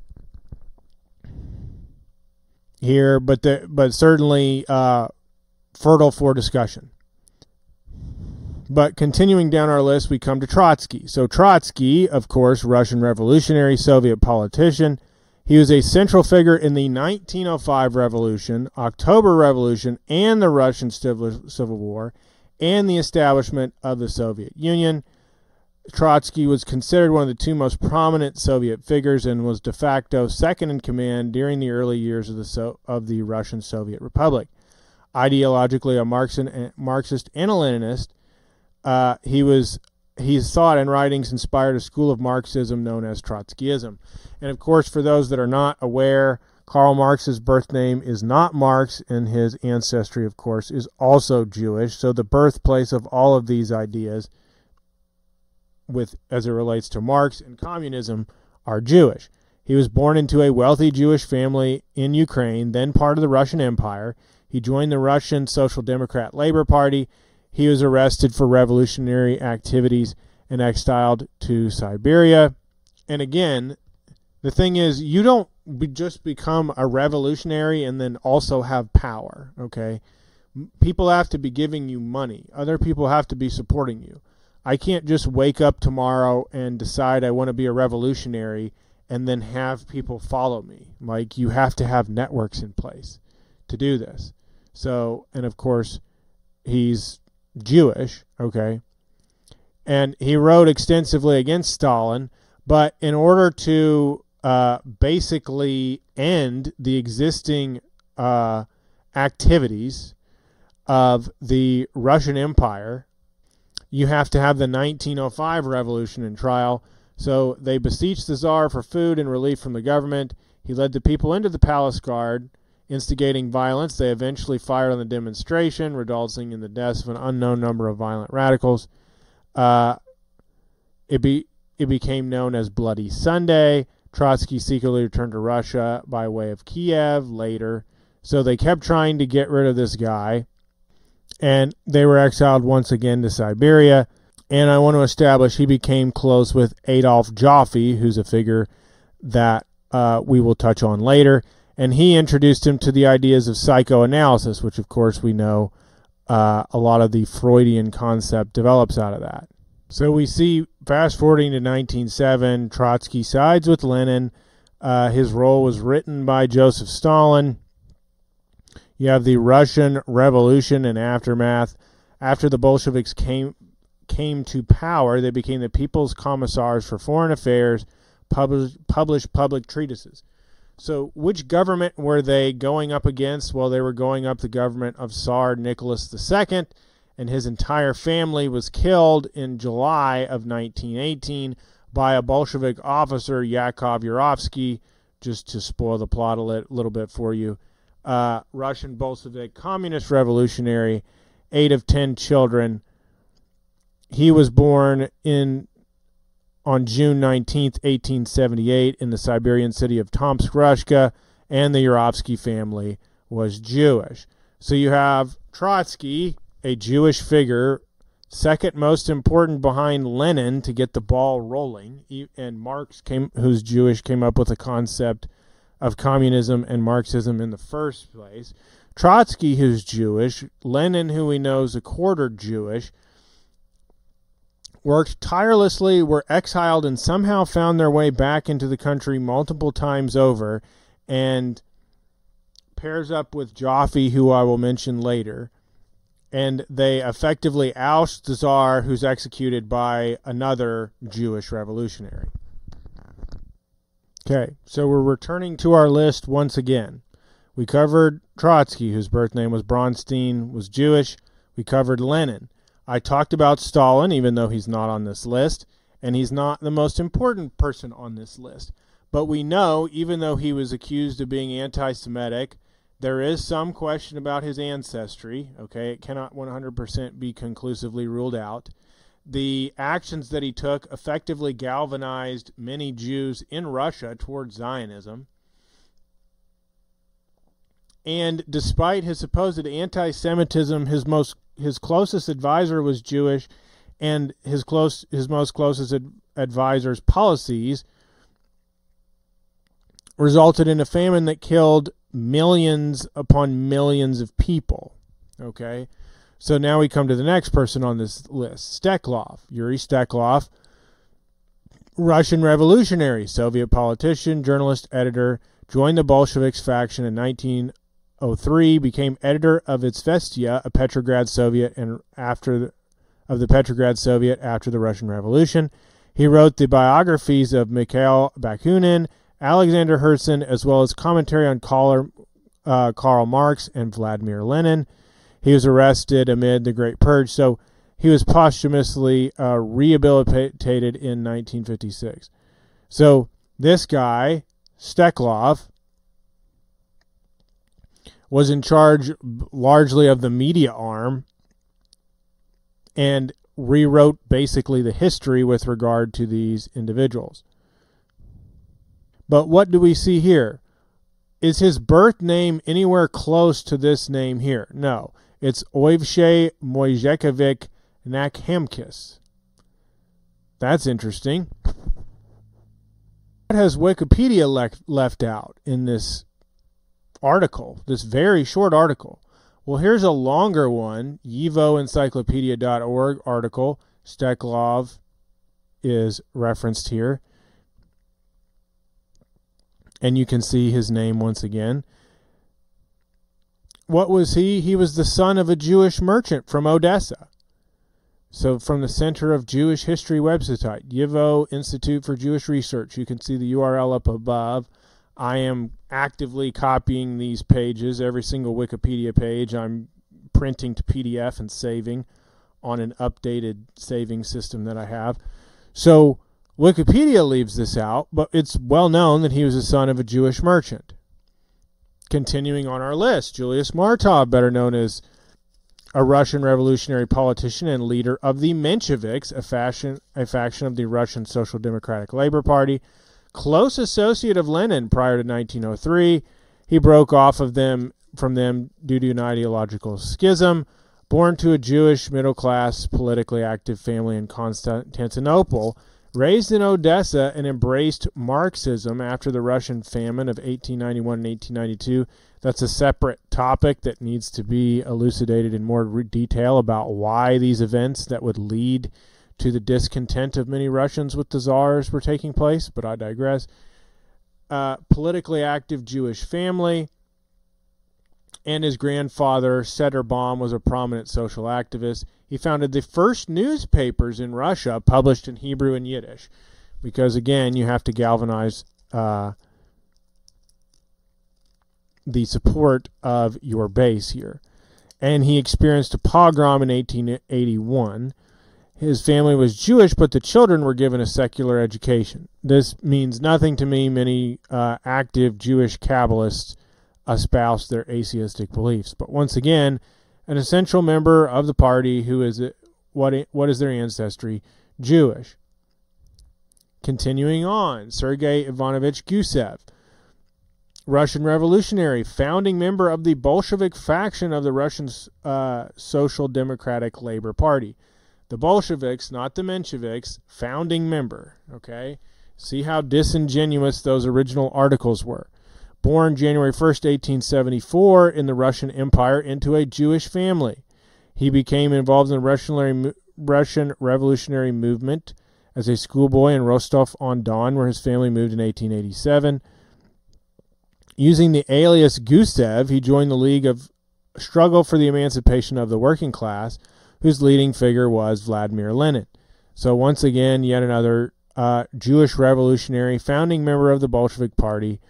here, but certainly fertile for discussion. But continuing down our list, we come to Trotsky. So Trotsky, of course, Russian revolutionary, Soviet politician. He was a central figure in the 1905 Revolution, October Revolution, and the Russian Civil War, and the establishment of the Soviet Union. Trotsky was considered one of the two most prominent Soviet figures and was de facto second in command during the early years of the Russian Soviet Republic. Ideologically a Marxist and a Leninist, his thought and writings inspired a school of Marxism known as Trotskyism. And of course, for those that are not aware, Karl Marx's birth name is not Marx, and his ancestry, of course, is also Jewish. So the birthplace of all of these ideas, as it relates to Marx and communism, are Jewish. He was born into a wealthy Jewish family in Ukraine, then part of the Russian Empire. He joined the Russian Social Democrat Labor Party. He was arrested for revolutionary activities and exiled to Siberia. And again, the thing is, you don't just become a revolutionary and then also have power, okay? People have to be giving you money. Other people have to be supporting you. I can't just wake up tomorrow and decide I want to be a revolutionary and then have people follow me. Like, you have to have networks in place to do this. So, and of course, he's Jewish, okay? And he wrote extensively against Stalin, but in order to basically end the existing activities of the Russian Empire, you have to have the 1905 revolution in trial. So they besieged the Tsar for food and relief from the government. He led the people into the palace guard, instigating violence. They eventually fired on the demonstration, resulting in the deaths of an unknown number of violent radicals. It became known as Bloody Sunday. Trotsky secretly returned to Russia by way of Kiev later. So they kept trying to get rid of this guy, and they were exiled once again to Siberia. And I want to establish he became close with Adolf Joffe, who's a figure that we will touch on later. And he introduced him to the ideas of psychoanalysis, which of course we know a lot of the Freudian concept develops out of that. So we see, fast forwarding to 1907, Trotsky sides with Lenin. His role was written by Joseph Stalin. You have the Russian Revolution and aftermath. After the Bolsheviks came to power, they became the People's Commissars for Foreign Affairs, published public treatises. So which government were they going up against? Well, they were going up the government of Tsar Nicholas II, and his entire family was killed in July of 1918 by a Bolshevik officer, Yakov Yurovsky. Just to spoil the plot a little bit for you, Russian Bolshevik communist revolutionary, 8 of 10 children. He was born on June 19th, 1878 in the Siberian city of Tomsk, Russia, and the Yurovsky family was Jewish. So you have Trotsky, a Jewish figure, second most important behind Lenin to get the ball rolling, and Marx, who's Jewish, came up with the concept of communism and Marxism in the first place. Trotsky, who's Jewish, Lenin, who we know is a quarter Jewish, worked tirelessly, were exiled, and somehow found their way back into the country multiple times over, and pairs up with Jaffe, who I will mention later, and they effectively oust the Tsar, who's executed by another Jewish revolutionary. Okay, so we're returning to our list once again. We covered Trotsky, whose birth name was Bronstein, was Jewish. We covered Lenin. I talked about Stalin, even though he's not on this list, and he's not the most important person on this list. But we know, even though he was accused of being anti-Semitic, there is some question about his ancestry. Okay, it cannot 100% be conclusively ruled out. The actions that he took effectively galvanized many Jews in Russia towards Zionism. And despite his supposed anti-Semitism, his closest advisor was Jewish, and his most closest advisor's policies resulted in a famine that killed millions upon millions of people. Okay, so now we come to the next person on this list, Steklov, Yuri Steklov, Russian revolutionary, Soviet politician, journalist, editor, joined the Bolsheviks faction in 1903, became editor of Izvestia, a Petrograd Soviet, and of the Petrograd Soviet after the Russian Revolution. He wrote the biographies of Mikhail Bakunin, Alexander Herzen, as well as commentary on Karl Marx and Vladimir Lenin. He was arrested amid the Great Purge, so he was posthumously rehabilitated in 1956. So this guy, Steklov, was in charge largely of the media arm and rewrote basically the history with regard to these individuals. But what do we see here? Is his birth name anywhere close to this name here? No. It's Oyvshay Mojžekovič Nakhemkis. That's interesting. What has Wikipedia left out in this article, this very short article? Well, here's a longer one, YiVoEncyclopedia.org article. Steklov is referenced here. And you can see his name once again. What was he? He was the son of a Jewish merchant from Odessa. So from the Center of Jewish History website, YiVo Institute for Jewish Research. You can see the URL up above. I am actively copying these pages, every single Wikipedia page. I'm printing to PDF and saving on an updated saving system that I have. So Wikipedia leaves this out, but it's well known that he was the son of a Jewish merchant. Continuing on our list, Julius Martov, better known as a Russian revolutionary politician and leader of the Mensheviks, a faction of the Russian Social Democratic Labor Party, close associate of Lenin prior to 1903. He broke off from them due to an ideological schism. Born to a Jewish middle-class, politically active family in Constantinople, raised in Odessa and embraced Marxism after the Russian famine of 1891 and 1892. That's a separate topic that needs to be elucidated in more detail about why these events that would lead to the discontent of many Russians with the Tsars were taking place, but I digress. Politically active Jewish family, and his grandfather, Seder Baum, was a prominent social activist. He founded the first newspapers in Russia published in Hebrew and Yiddish because, again, you have to galvanize the support of your base here. And he experienced a pogrom in 1881. His family was Jewish, but the children were given a secular education. This means nothing to me. Many active Jewish Kabbalists espoused their atheistic beliefs. But once again, an essential member of the party who is, what is their ancestry? Jewish. Continuing on, Sergei Ivanovich Gusev, Russian revolutionary, founding member of the Bolshevik faction of the Russian Social Democratic Labor Party. The Bolsheviks, not the Mensheviks, founding member. Okay? See how disingenuous those original articles were. Born January 1st, 1874, in the Russian Empire into a Jewish family. He became involved in the Russian revolutionary movement as a schoolboy in Rostov-on-Don, where his family moved in 1887. Using the alias Gusev, he joined the League of Struggle for the Emancipation of the Working Class, whose leading figure was Vladimir Lenin. So once again, yet another Jewish revolutionary, founding member of the Bolshevik Party,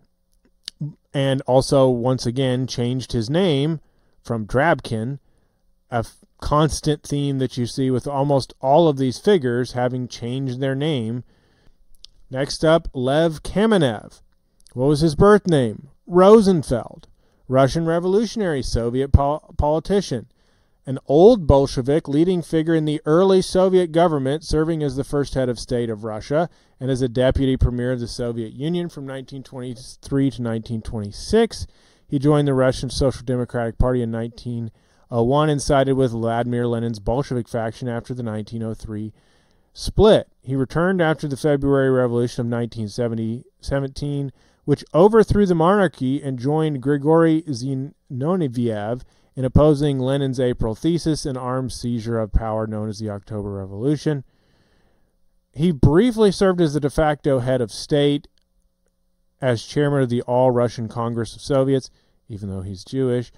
and also once again changed his name from Drabkin, a constant theme that you see with almost all of these figures having changed their name. Next up, Lev Kamenev. What was his birth name? Rosenfeld. Russian revolutionary, Soviet politician. An old Bolshevik leading figure in the early Soviet government, serving as the first head of state of Russia and as a deputy premier of the Soviet Union from 1923 to 1926. He joined the Russian Social Democratic Party in 1901 and sided with Vladimir Lenin's Bolshevik faction after the 1903 split. He returned after the February Revolution of 1917, which overthrew the monarchy, and joined Grigory Zinoviev in opposing Lenin's April thesis and armed seizure of power known as the October Revolution. He briefly served as the de facto head of state as chairman of the All-Russian Congress of Soviets, even though he's Jewish.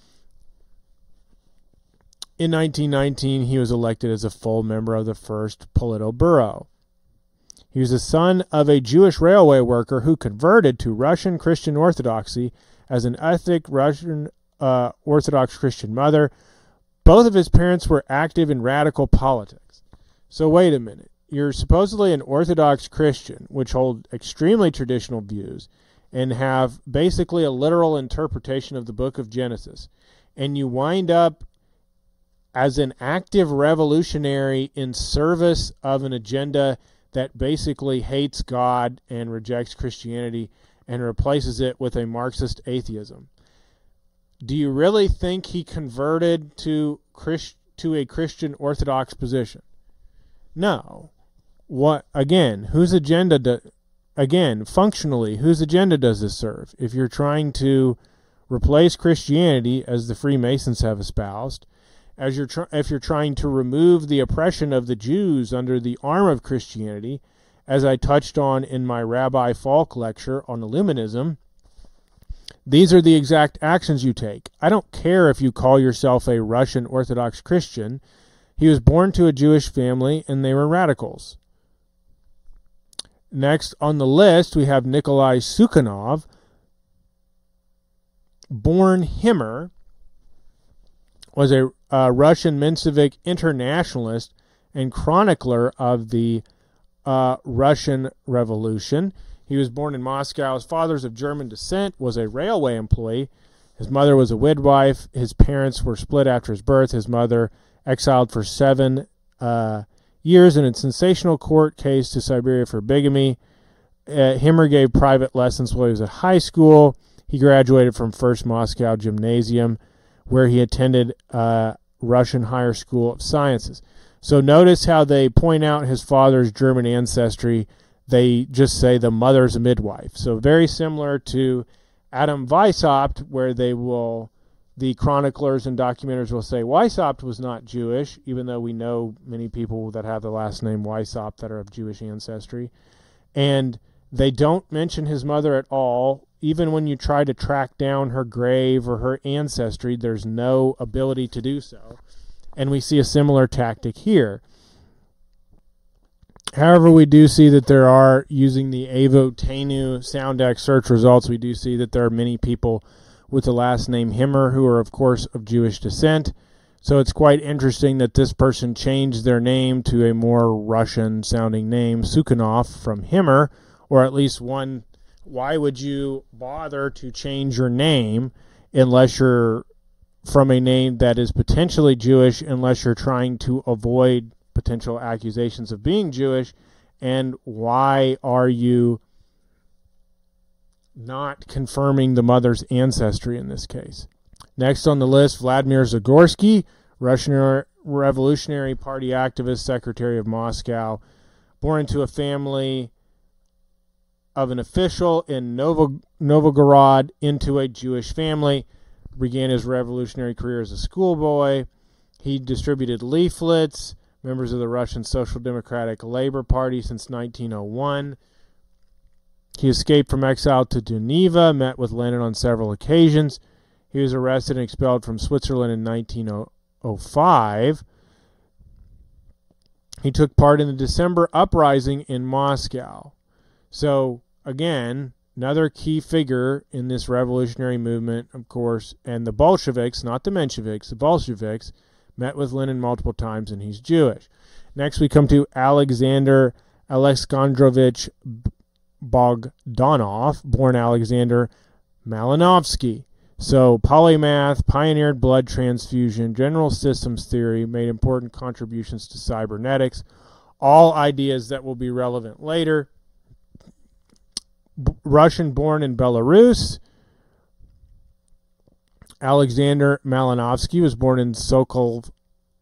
In 1919, he was elected as a full member of the first Politburo. He was the son of a Jewish railway worker who converted to Russian Christian Orthodoxy as an ethnic Russian Orthodox Christian mother. Both of his parents were active in radical politics. So wait a minute. You're supposedly an Orthodox Christian, which hold extremely traditional views and have basically a literal interpretation of the book of Genesis. And you wind up as an active revolutionary in service of an agenda that basically hates God and rejects Christianity and replaces it with a Marxist atheism. Do you really think he converted to a Christian Orthodox position? No. What again? Whose agenda? Functionally, whose agenda does this serve? If you're trying to replace Christianity, as the Freemasons have espoused, if you're trying to remove the oppression of the Jews under the arm of Christianity, as I touched on in my Rabbi Falk lecture on Illuminism, these are the exact actions you take. I don't care if you call yourself a Russian Orthodox Christian. He was born to a Jewish family, and they were radicals. Next on the list, we have Nikolai Sukhanov, born Himmer, was a Russian Menshevik internationalist and chronicler of the Russian Revolution. He was born in Moscow. His father's of German descent, was a railway employee. His mother was a midwife. His parents were split after his birth. His mother exiled for 7 years in a sensational court case to Siberia for bigamy. Himmer gave private lessons while he was at high school. He graduated from First Moscow Gymnasium, where he attended Russian Higher School of Sciences. So notice how they point out his father's German ancestry. They just say the mother's a midwife. So very similar to Adam Weishaupt, where the chroniclers and documenters will say Weishaupt was not Jewish, even though we know many people that have the last name Weishaupt that are of Jewish ancestry. And they don't mention his mother at all. Even when you try to track down her grave or her ancestry, there's no ability to do so. And we see a similar tactic here. However, we do see that there are, using the Avo Tenu Soundex search results, we do see that there are many people with the last name Himmer who are, of course, of Jewish descent. So it's quite interesting that this person changed their name to a more Russian-sounding name, Sukhanov, from Himmer, or at least one why would you bother to change your name unless you're from a name that is potentially Jewish, unless you're trying to avoid potential accusations of being Jewish? And why are you not confirming the mother's ancestry in this case? Next on the list, Vladimir Zagorski, Russian Revolutionary Party activist, Secretary of Moscow, born into a family of an official in Novgorod, into a Jewish family. Began his revolutionary career as a schoolboy. He distributed leaflets, members of the Russian Social Democratic Labor Party since 1901. He escaped from exile to Geneva, met with Lenin on several occasions. He was arrested and expelled from Switzerland in 1905. He took part in the December uprising in Moscow. So, again, another key figure in this revolutionary movement, of course, and the Bolsheviks, not the Mensheviks, the Bolsheviks, met with Lenin multiple times, and he's Jewish. Next, we come to Alexander Alexandrovich Bogdanov, born Alexander Malinovsky. So, polymath, pioneered blood transfusion, general systems theory, made important contributions to cybernetics, all ideas that will be relevant later. Russian born in Belarus. Alexander Malinovsky was born in Sokolka,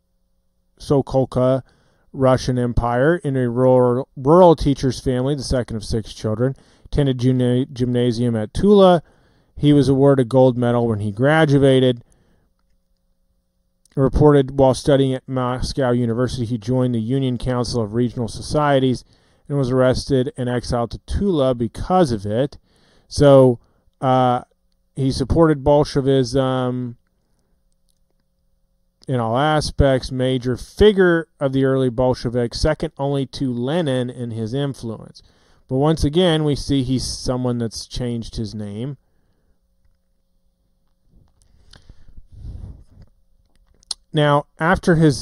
Russian Empire, in a rural teacher's family, the second of 6 children. Attended gymnasium at Tula. He was awarded a gold medal when he graduated. Reported while studying at Moscow University, he joined the Union Council of Regional Societies and was arrested and exiled to Tula because of it. So he supported Bolshevism in all aspects, major figure of the early Bolsheviks, second only to Lenin in his influence. But once again, we see he's someone that's changed his name. Now, after his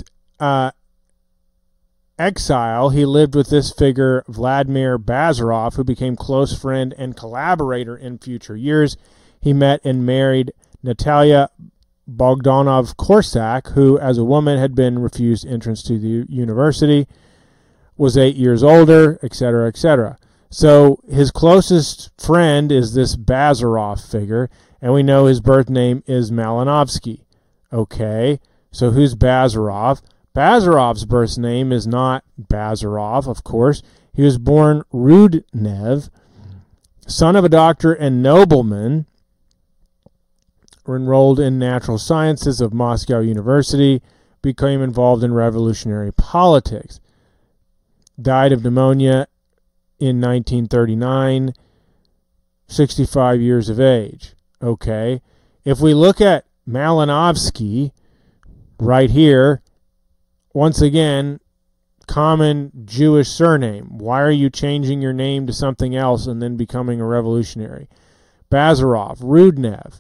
exile, he lived with this figure, Vladimir Bazarov, who became close friend and collaborator in future years. He met and married Natalia Bogdanov-Korsak, who, as a woman, had been refused entrance to the university, was 8 years older, etc., etc. So his closest friend is this Bazarov figure, and we know his birth name is Malinovsky. Okay, so who's Bazarov? Bazarov's birth name is not Bazarov, of course. He was born Rudnev, son of a doctor and nobleman, enrolled in natural sciences of Moscow University, became involved in revolutionary politics. Died of pneumonia in 1939, 65 years of age. Okay, if we look at Malinovsky right here, once again, common Jewish surname. Why are you changing your name to something else and then becoming a revolutionary? Bazarov, Rudnev.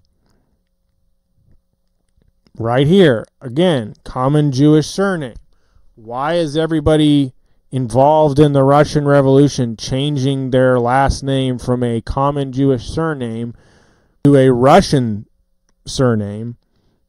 Right here, again, common Jewish surname. Why is everybody involved in the Russian Revolution changing their last name from a common Jewish surname to a Russian surname?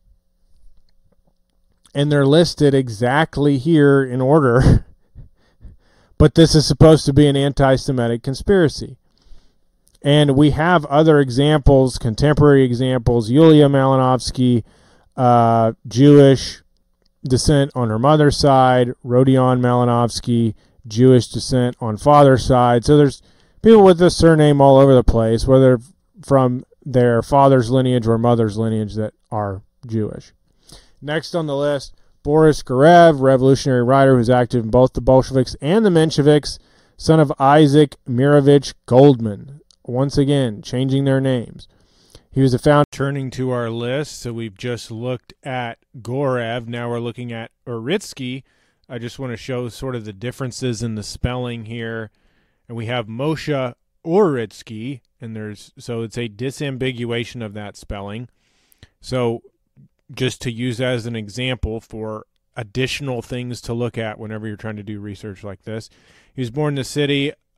And they're listed exactly here in order. But this is supposed to be an anti-Semitic conspiracy. And we have other examples, contemporary examples. Yulia Malinovsky, Jewish descent on her mother's side. Rodion Malinovsky, Jewish descent on father's side. So there's people with this surname all over the place, whether from their father's lineage or mother's lineage, that are Jewish. Next on the list, Boris Gurev, revolutionary writer who's active in both the Bolsheviks and the Mensheviks, son of Isaac Mirovich Goldman. Once again, changing their names. He was a founder. Turning to our list, so we've just looked at Gurev. Now we're looking at Uritsky. I just want to show sort of the differences in the spelling here. And we have Moshe Uritsky, and so it's a disambiguation of that spelling. So just to use as an example for additional things to look at whenever you're trying to do research like this. He was born in the city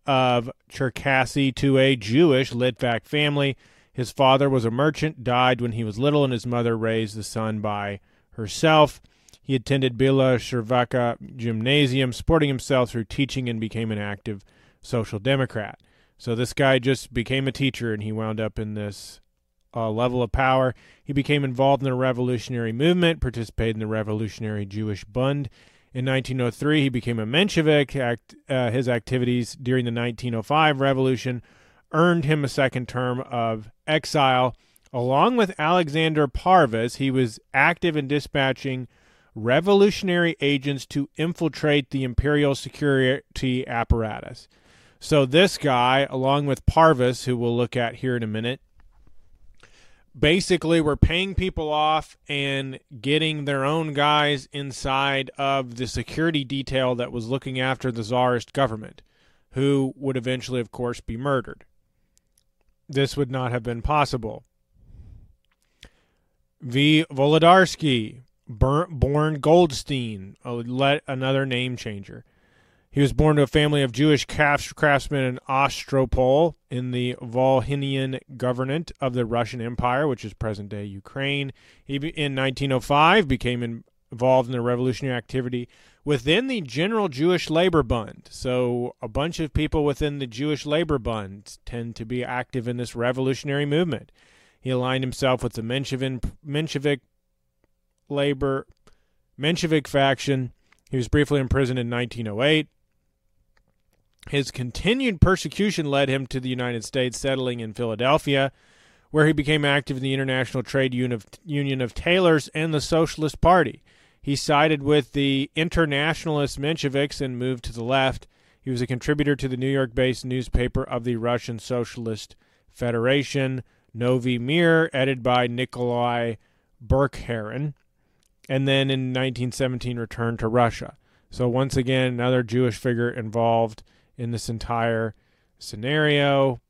of Cherkasy to a Jewish Litvak family. His father was a merchant, died when he was little, and his mother raised the son by herself. He attended Bila Chervaka Gymnasium, supporting himself through teaching, and became an active social democrat. So this guy just became a teacher, and he wound up in this level of power. He became involved in the revolutionary movement, participated in the Revolutionary Jewish Bund. In 1903, he became a Menshevik. His activities during the 1905 revolution earned him a second term of exile. Along with Alexander Parvus, he was active in dispatching revolutionary agents to infiltrate the imperial security apparatus. So this guy, along with Parvus, who we'll look at here in a minute, basically were paying people off and getting their own guys inside of the security detail that was looking after the Tsarist government, who would eventually, of course, be murdered. This would not have been possible. V. Volodarsky, born Goldstein, another name changer. He was born to a family of Jewish craftsmen in Ostropol in the Volhynian Governorate of the Russian Empire, which is present-day Ukraine. He, in 1905, became involved in the revolutionary activity within the General Jewish Labor Bund. So a bunch of people within the Jewish Labor Bund tend to be active in this revolutionary movement. He aligned himself with the Menshevik faction. He was briefly imprisoned in 1908. His continued persecution led him to the United States, settling in Philadelphia, where he became active in the International Trade Union of Tailors and the Socialist Party. He sided with the internationalist Mensheviks and moved to the left. He was a contributor to the New York-based newspaper of the Russian Socialist Federation, Novy Mir, edited by Nikolai Bukharin, and then in 1917 returned to Russia. So once again, another Jewish figure involved in this entire scenario.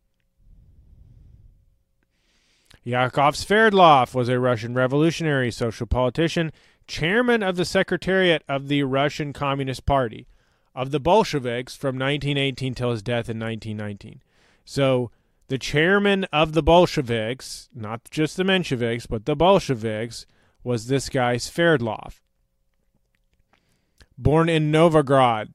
Yakov Sverdlov was a Russian revolutionary social politician, chairman of the Secretariat of the Russian Communist Party, of the Bolsheviks from 1918 till his death in 1919. So the chairman of the Bolsheviks, not just the Mensheviks, but the Bolsheviks, was this guy Sverdlov. Born in Novgorod,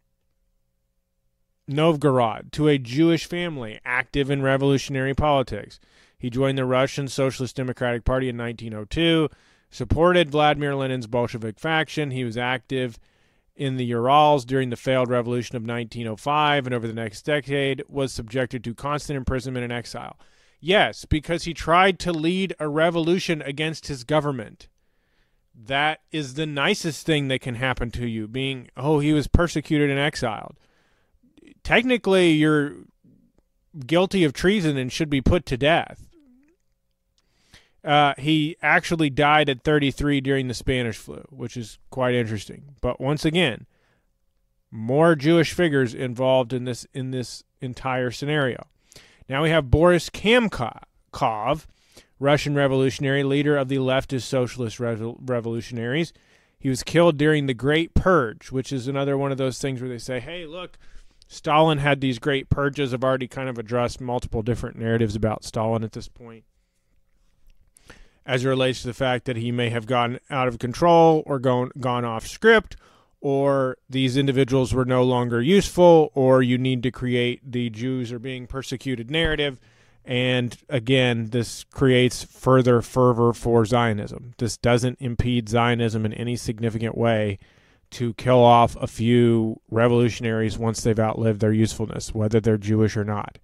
to a Jewish family, active in revolutionary politics. He joined the Russian Socialist Democratic Party in 1902, supported Vladimir Lenin's Bolshevik faction. He was active in the Urals during the failed revolution of 1905, and over the next decade was subjected to constant imprisonment and exile. Yes, because he tried to lead a revolution against his government. That is the nicest thing that can happen to you, being, he was persecuted and exiled. Technically, you're guilty of treason and should be put to death. He actually died at 33 during the Spanish flu, which is quite interesting. But once again, more Jewish figures involved in this entire scenario. Now we have Boris Kamkov, Russian revolutionary, leader of the leftist socialist revolutionaries. He was killed during the Great Purge, which is another one of those things where they say, hey, look, Stalin had these great purges. I've already kind of addressed multiple different narratives about Stalin at this point, as it relates to the fact that he may have gone out of control or gone off script, or these individuals were no longer useful, or you need to create the Jews are being persecuted narrative. And again, this creates further fervor for Zionism. This doesn't impede Zionism in any significant way to kill off a few revolutionaries once they've outlived their usefulness, whether they're Jewish or not.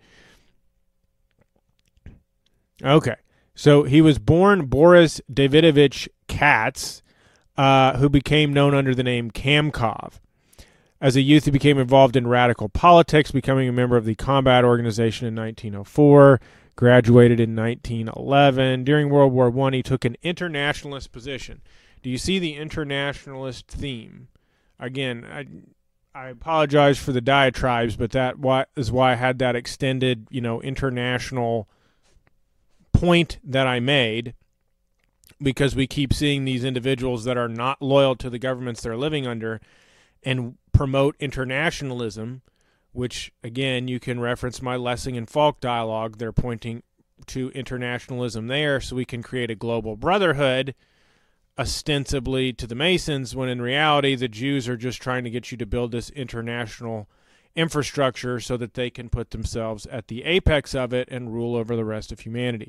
Okay. So he was born Boris Davidovich Katz, who became known under the name Kamkov. As a youth, he became involved in radical politics, becoming a member of the Combat Organization in 1904, graduated in 1911. During World War I, he took an internationalist position. Do you see the internationalist theme? Again, I apologize for the diatribes, but that is why I had that extended, international point that I made, because we keep seeing these individuals that are not loyal to the governments they're living under and promote internationalism, which, again, you can reference my Lessing and Falk dialogue. They're pointing to internationalism there, so we can create a global brotherhood, ostensibly to the Masons, when in reality the Jews are just trying to get you to build this international infrastructure so that they can put themselves at the apex of it and rule over the rest of humanity.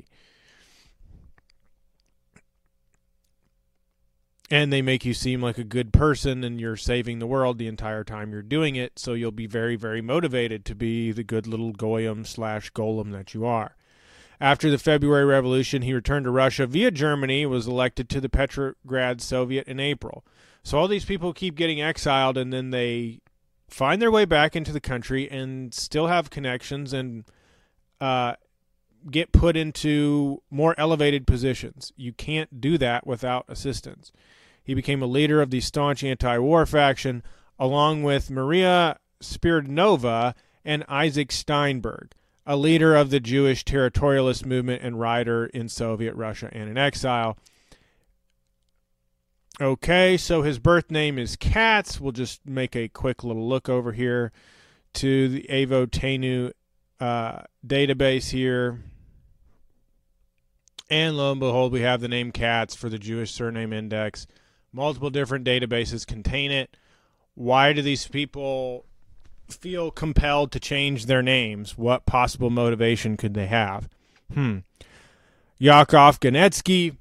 And they make you seem like a good person and you're saving the world the entire time you're doing it, so you'll be very, very motivated to be the good little goyim/golem that you are. After the February Revolution, he returned to Russia via Germany, was elected to the Petrograd Soviet in April. So all these people keep getting exiled, and then they find their way back into the country and still have connections and get put into more elevated positions. You can't do that without assistance. He became a leader of the staunch anti-war faction, along with Maria Spiridonova and Isaac Steinberg, a leader of the Jewish territorialist movement and writer in Soviet Russia and in exile. Okay, so his birth name is Katz. We'll just make a quick little look over here to the Evo Tenu database here. And lo and behold, we have the name Katz for the Jewish surname index. Multiple different databases contain it. Why do these people feel compelled to change their names? What possible motivation could they have? Yakov Ganetsky,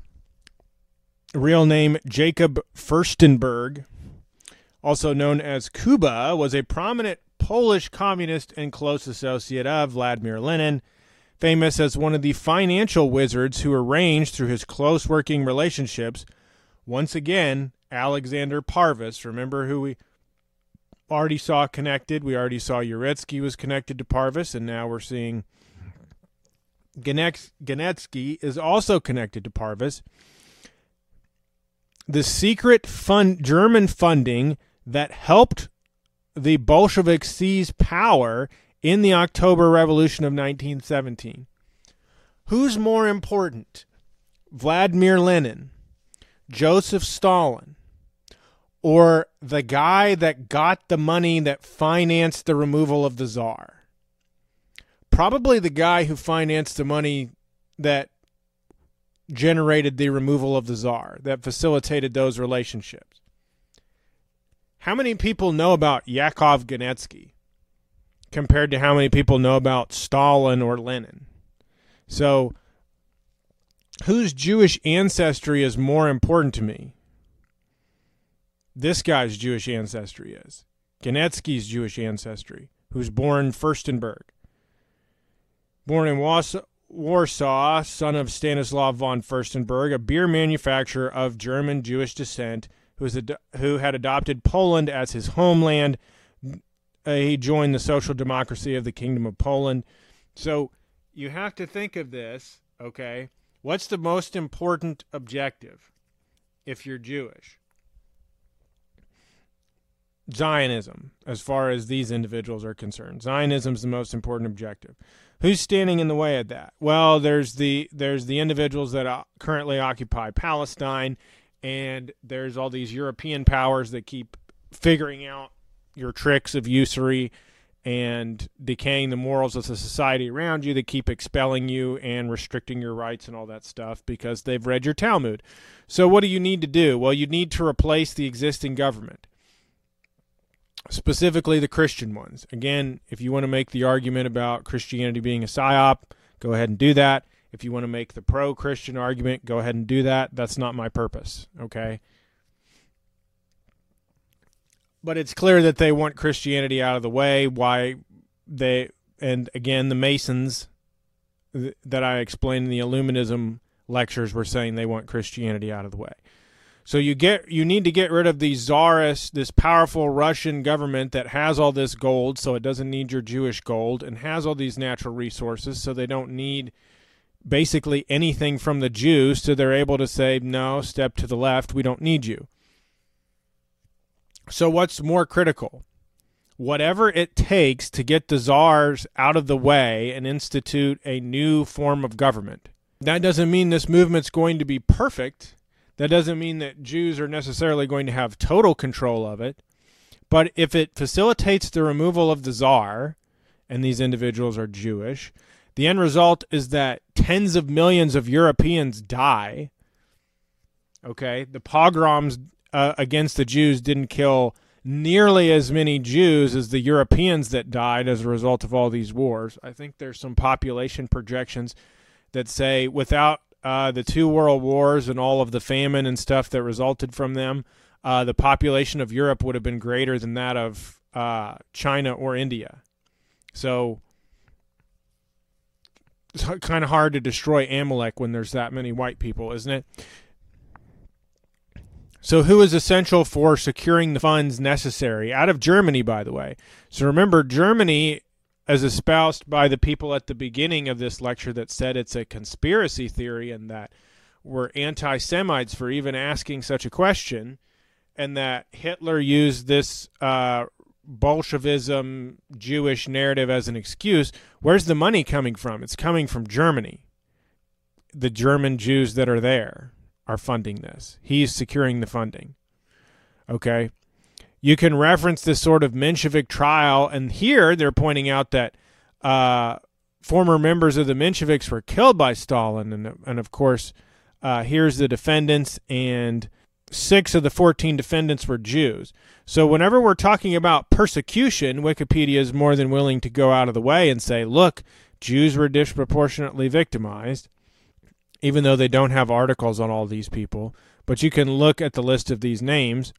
real name Jacob Furstenberg, also known as Kuba, was a prominent Polish communist and close associate of Vladimir Lenin, famous as one of the financial wizards who arranged through his close working relationships. Once again, Alexander Parvus, remember who we already saw connected? We already saw Uretsky was connected to Parvus, and now we're seeing Ganetsky is also connected to Parvus. The secret German funding that helped the Bolsheviks seize power in the October Revolution of 1917. Who's more important? Vladimir Lenin, Joseph Stalin, or the guy that got the money that financed the removal of the Tsar? Probably the guy who financed the money that generated the removal of the Tsar, that facilitated those relationships. How many people know about Yakov Ganetsky compared to how many people know about Stalin or Lenin? So, whose Jewish ancestry is more important to me? This guy's Jewish ancestry is. Ganetsky's Jewish ancestry, who's born Furstenberg. Born in Warsaw, son of Stanislav von Furstenberg, a beer manufacturer of German Jewish descent who had adopted Poland as his homeland. He joined the social democracy of the Kingdom of Poland. So you have to think of this, okay? What's the most important objective if you're Jewish? Zionism, as far as these individuals are concerned. Zionism is the most important objective. Who's standing in the way of that? Well, there's the individuals that currently occupy Palestine, and there's all these European powers that keep figuring out your tricks of usury and decaying the morals of the society around you, that keep expelling you and restricting your rights and all that stuff because they've read your Talmud. So what do you need to do? Well, you need to replace the existing government, specifically the Christian ones. Again, if you want to make the argument about Christianity being a psyop, go ahead and do that. If you want to make the pro-Christian argument, go ahead and do that. That's not my purpose, okay? But it's clear that they want Christianity out of the way. And again, the Masons that I explained in the Illuminism lectures were saying they want Christianity out of the way. So you need to get rid of the czarist, this powerful Russian government that has all this gold, so it doesn't need your Jewish gold, and has all these natural resources, so they don't need basically anything from the Jews, so they're able to say, no, step to the left, we don't need you. So what's more critical? Whatever it takes to get the czars out of the way and institute a new form of government. That doesn't mean this movement's going to be perfect. That doesn't mean that Jews are necessarily going to have total control of it. But if it facilitates the removal of the Tsar, and these individuals are Jewish, the end result is that tens of millions of Europeans die. Okay, the pogroms against the Jews didn't kill nearly as many Jews as the Europeans that died as a result of all these wars. I think there's some population projections that say without the two world wars and all of the famine and stuff that resulted from them, the population of Europe would have been greater than that of China or India. So it's kind of hard to destroy Amalek when there's that many white people, isn't it? So who is essential for securing the funds necessary? Out of Germany, by the way. So remember, Germany, as espoused by the people at the beginning of this lecture that said it's a conspiracy theory and that we're anti-Semites for even asking such a question, and that Hitler used this Bolshevism Jewish narrative as an excuse. Where's the money coming from? It's coming from Germany. The German Jews that are there are funding this. He's securing the funding. Okay? You can reference this sort of Menshevik trial, and here they're pointing out that former members of the Mensheviks were killed by Stalin, and of course, here's the defendants, and 6 of the 14 defendants were Jews. So whenever we're talking about persecution, Wikipedia is more than willing to go out of the way and say, look, Jews were disproportionately victimized, even though they don't have articles on all these people. But you can look at the list of these names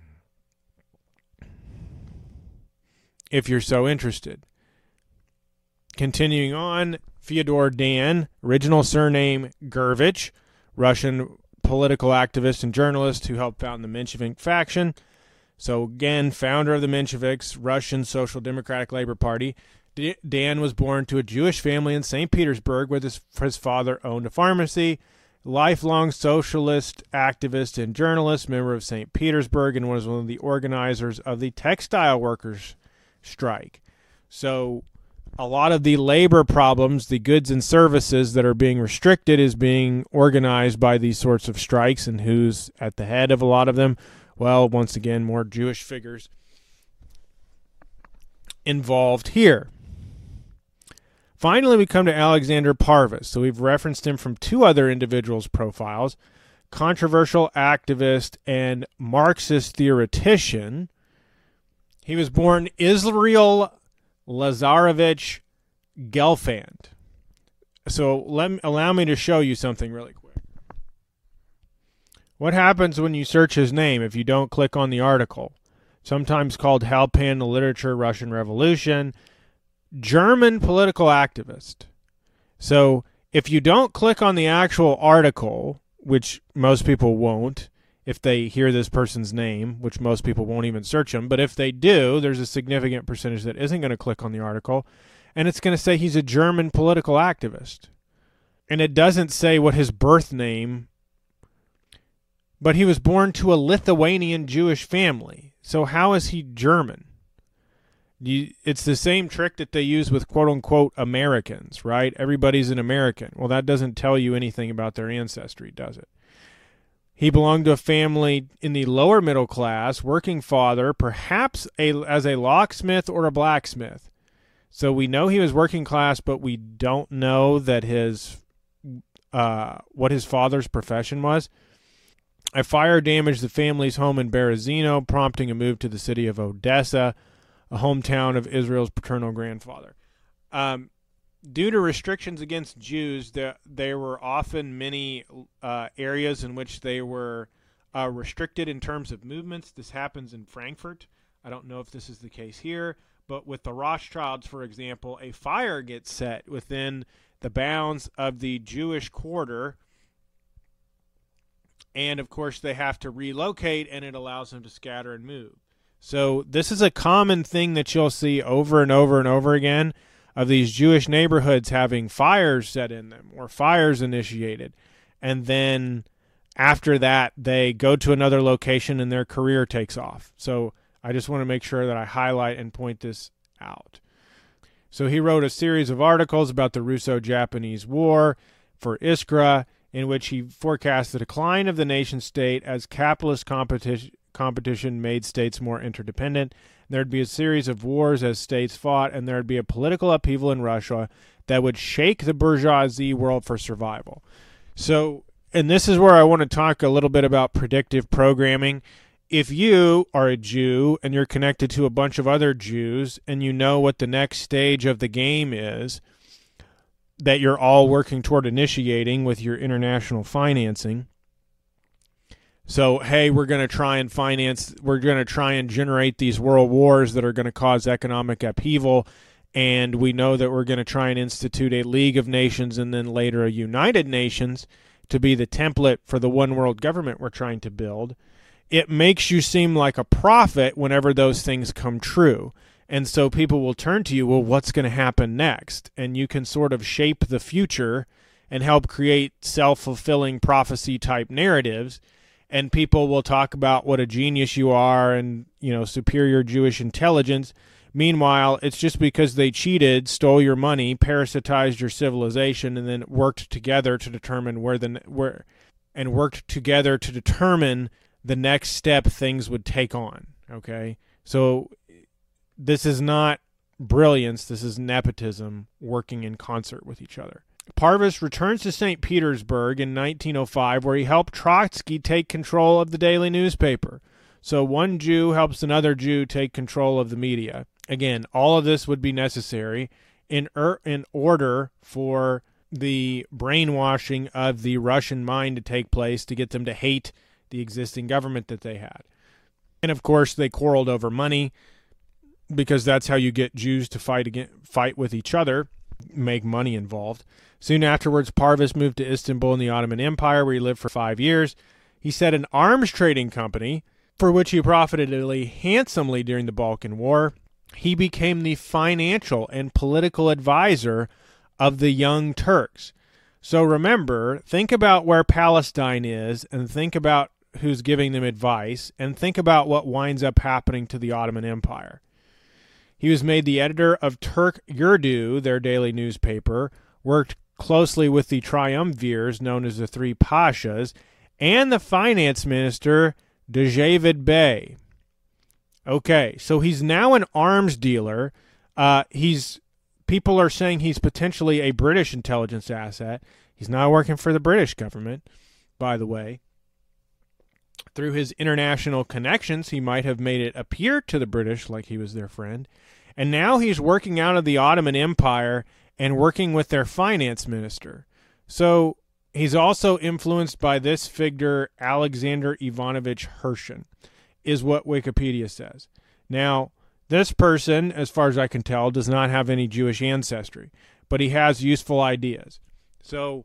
if you're so interested. Continuing on, Fyodor Dan, original surname Gurevich, Russian political activist and journalist who helped found the Menshevik faction. So again, founder of the Mensheviks, Russian Social Democratic Labor Party. Dan was born to a Jewish family in St. Petersburg where his father owned a pharmacy. Lifelong socialist activist and journalist, member of St. Petersburg, and was one of the organizers of the textile workers strike. So a lot of the labor problems, the goods and services that are being restricted, is being organized by these sorts of strikes. And who's at the head of a lot of them? Well, once again, more Jewish figures involved here. Finally, we come to Alexander Parvus. So we've referenced him from 2 other individuals' profiles, controversial activist and Marxist theoretician. He was born Israel Lazarevich Gelfand. So allow me to show you something really quick. What happens when you search his name if you don't click on the article? Sometimes called Halpan, the Literature, Russian Revolution. German political activist. So if you don't click on the actual article, which most people won't, if they hear this person's name, which most people won't even search him, but if they do, there's a significant percentage that isn't going to click on the article, and it's going to say he's a German political activist. And it doesn't say what his birth name, but he was born to a Lithuanian Jewish family. So how is he German? It's the same trick that they use with quote-unquote Americans, right? Everybody's an American. Well, that doesn't tell you anything about their ancestry, does it? He belonged to a family in the lower middle class, working father, perhaps as a locksmith or a blacksmith. So we know he was working class, but we don't know that what his father's profession was. A fire damaged the family's home in Berezino, prompting a move to the city of Odessa, a hometown of Israel's paternal grandfather. Due to restrictions against Jews, there were often many areas in which they were restricted in terms of movements. This happens in Frankfurt. I don't know if this is the case here, but with the Rothschilds, for example, a fire gets set within the bounds of the Jewish quarter, and of course they have to relocate, and it allows them to scatter and move. So this is a common thing that you'll see over and over and over again, of these Jewish neighborhoods having fires set in them or fires initiated. And then after that, they go to another location and their career takes off. So I just want to make sure that I highlight and point this out. So he wrote a series of articles about the Russo-Japanese War for Iskra, in which he forecast the decline of the nation-state as capitalist competition made states more interdependent. There'd be a series of wars as states fought, and there'd be a political upheaval in Russia that would shake the bourgeoisie world for survival. So, and this is where I want to talk a little bit about predictive programming. If you are a Jew and you're connected to a bunch of other Jews and you know what the next stage of the game is that you're all working toward initiating with your international financing. So, hey, we're going to try and generate these world wars that are going to cause economic upheaval, and we know that we're going to try and institute a League of Nations and then later a United Nations to be the template for the one world government we're trying to build. It makes you seem like a prophet whenever those things come true. And so people will turn to you, well, what's going to happen next? And you can sort of shape the future and help create self-fulfilling prophecy type narratives. And people will talk about what a genius you are and, superior Jewish intelligence. Meanwhile, it's just because they cheated, stole your money, parasitized your civilization, and then worked together to determine the next step things would take on. Okay, so this is not brilliance. This is nepotism working in concert with each other. Parvus returns to St. Petersburg in 1905, where he helped Trotsky take control of the daily newspaper. So one Jew helps another Jew take control of the media. Again, all of this would be necessary in order for the brainwashing of the Russian mind to take place to get them to hate the existing government that they had. And of course, they quarreled over money because that's how you get Jews to fight with each other, make money involved. Soon afterwards, Parvus moved to Istanbul in the Ottoman Empire, where he lived for 5 years. He set an arms trading company, for which he profited handsomely during the Balkan War. He became the financial and political advisor of the Young Turks. So remember, think about where Palestine is, and think about who's giving them advice, and think about what winds up happening to the Ottoman Empire. He was made the editor of Turk Yurdu, their daily newspaper, worked closely with the triumvirs, known as the Three Pashas, and the finance minister, Djavad Bey. Okay, so he's now an arms dealer. People are saying he's potentially a British intelligence asset. He's not working for the British government, by the way. Through his international connections, he might have made it appear to the British like he was their friend. And now he's working out of the Ottoman Empire and working with their finance minister. So he's also influenced by this figure, Alexander Ivanovich Hershon, is what Wikipedia says. Now, this person, as far as I can tell, does not have any Jewish ancestry, but he has useful ideas. So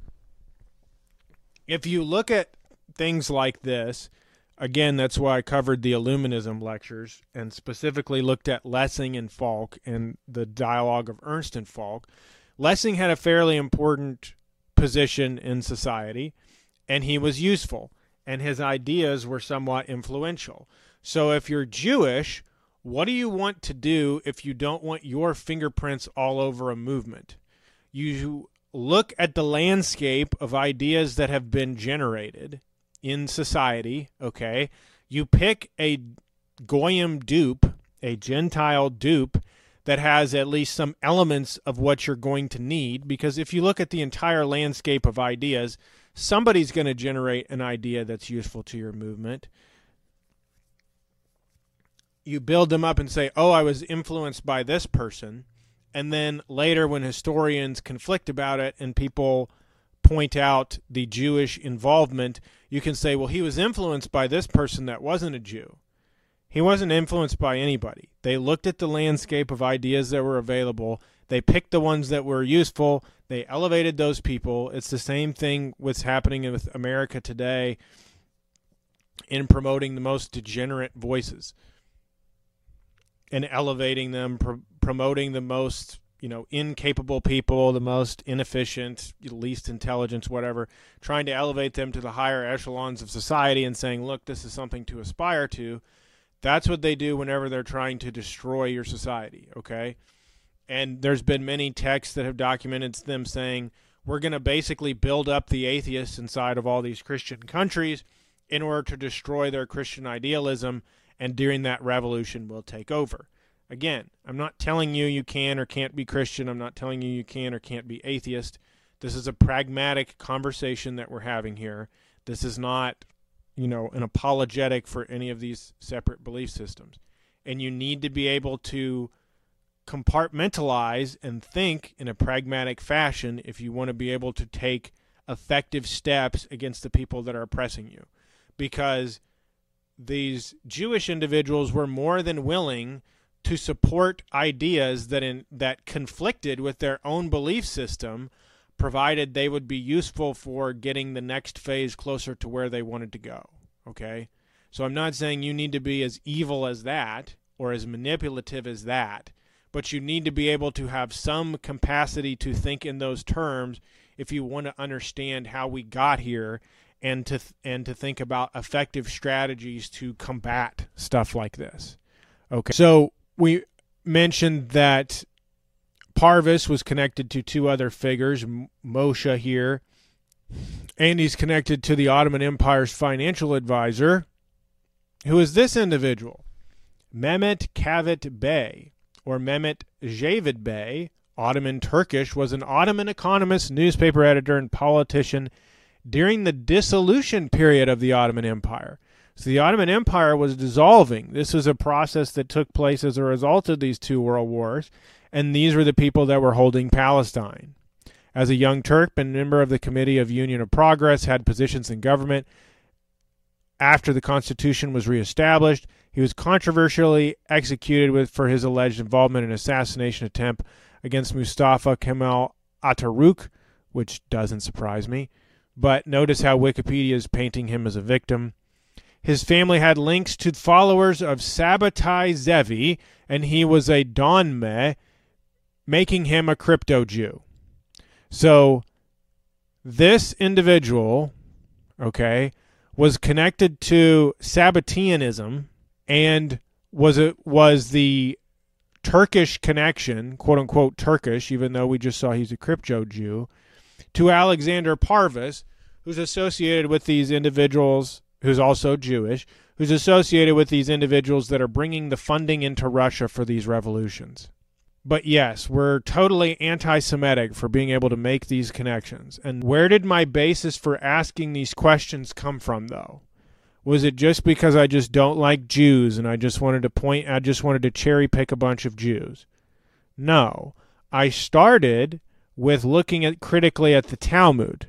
if you look at things like this, again, that's why I covered the Illuminism lectures and specifically looked at Lessing and Falk and the dialogue of Ernst and Falk. Lessing had a fairly important position in society, and he was useful, and his ideas were somewhat influential. So if you're Jewish, what do you want to do if you don't want your fingerprints all over a movement? You look at the landscape of ideas that have been generated in society, okay? You pick a Goyim dupe, a Gentile dupe, that has at least some elements of what you're going to need, because if you look at the entire landscape of ideas, somebody's going to generate an idea that's useful to your movement. You build them up and say, oh, I was influenced by this person, and then later when historians conflict about it and people point out the Jewish involvement, you can say, well, he was influenced by this person that wasn't a Jew. He wasn't influenced by anybody. They looked at the landscape of ideas that were available. They picked the ones that were useful. They elevated those people. It's the same thing what's happening with America today in promoting the most degenerate voices and elevating them, promoting the most incapable people, the most inefficient, least intelligence, whatever, trying to elevate them to the higher echelons of society and saying, look, this is something to aspire to. That's what they do whenever they're trying to destroy your society, okay? And there's been many texts that have documented them saying, we're going to basically build up the atheists inside of all these Christian countries, in order to destroy their Christian idealism, and during that revolution will take over. Again, I'm not telling you you can or can't be Christian. I'm not telling you you can or can't be atheist. This is a pragmatic conversation that we're having here. This is not, an apologetic for any of these separate belief systems. And you need to be able to compartmentalize and think in a pragmatic fashion if you want to be able to take effective steps against the people that are oppressing you. Because these Jewish individuals were more than willing to support ideas that conflicted with their own belief system, provided they would be useful for getting the next phase closer to where they wanted to go. Okay? So I'm not saying you need to be as evil as that or as manipulative as that, but you need to be able to have some capacity to think in those terms if you want to understand how we got here and to think about effective strategies to combat stuff like this. Okay. So we mentioned that Parvis was connected to two other figures, Moshe here, and he's connected to the Ottoman Empire's financial advisor. Who is this individual? Mehmet Kavit Bey, or Mehmet Javid Bey, Ottoman Turkish, was an Ottoman economist, newspaper editor, and politician during the dissolution period of the Ottoman Empire. So the Ottoman Empire was dissolving. This was a process that took place as a result of these two world wars, and these were the people that were holding Palestine. As a young Turk and member of the Committee of Union of Progress, had positions in government. After the Constitution was reestablished, he was controversially executed for his alleged involvement in an assassination attempt against Mustafa Kemal Atatürk, which doesn't surprise me. But notice how Wikipedia is painting him as a victim. His family had links to followers of Sabbatai Zevi, and he was a Donme, making him a crypto-Jew. So this individual, was connected to Sabbateanism and was the Turkish connection, quote-unquote Turkish, even though we just saw he's a crypto-Jew, to Alexander Parvis, who's associated with these individuals, who's also Jewish, who's associated with these individuals that are bringing the funding into Russia for these revolutions. But yes, we're totally anti-Semitic for being able to make these connections. And where did my basis for asking these questions come from, though? Was it just because I just don't like Jews and I just wanted to cherry pick a bunch of Jews? No. I started with looking critically at the Talmud.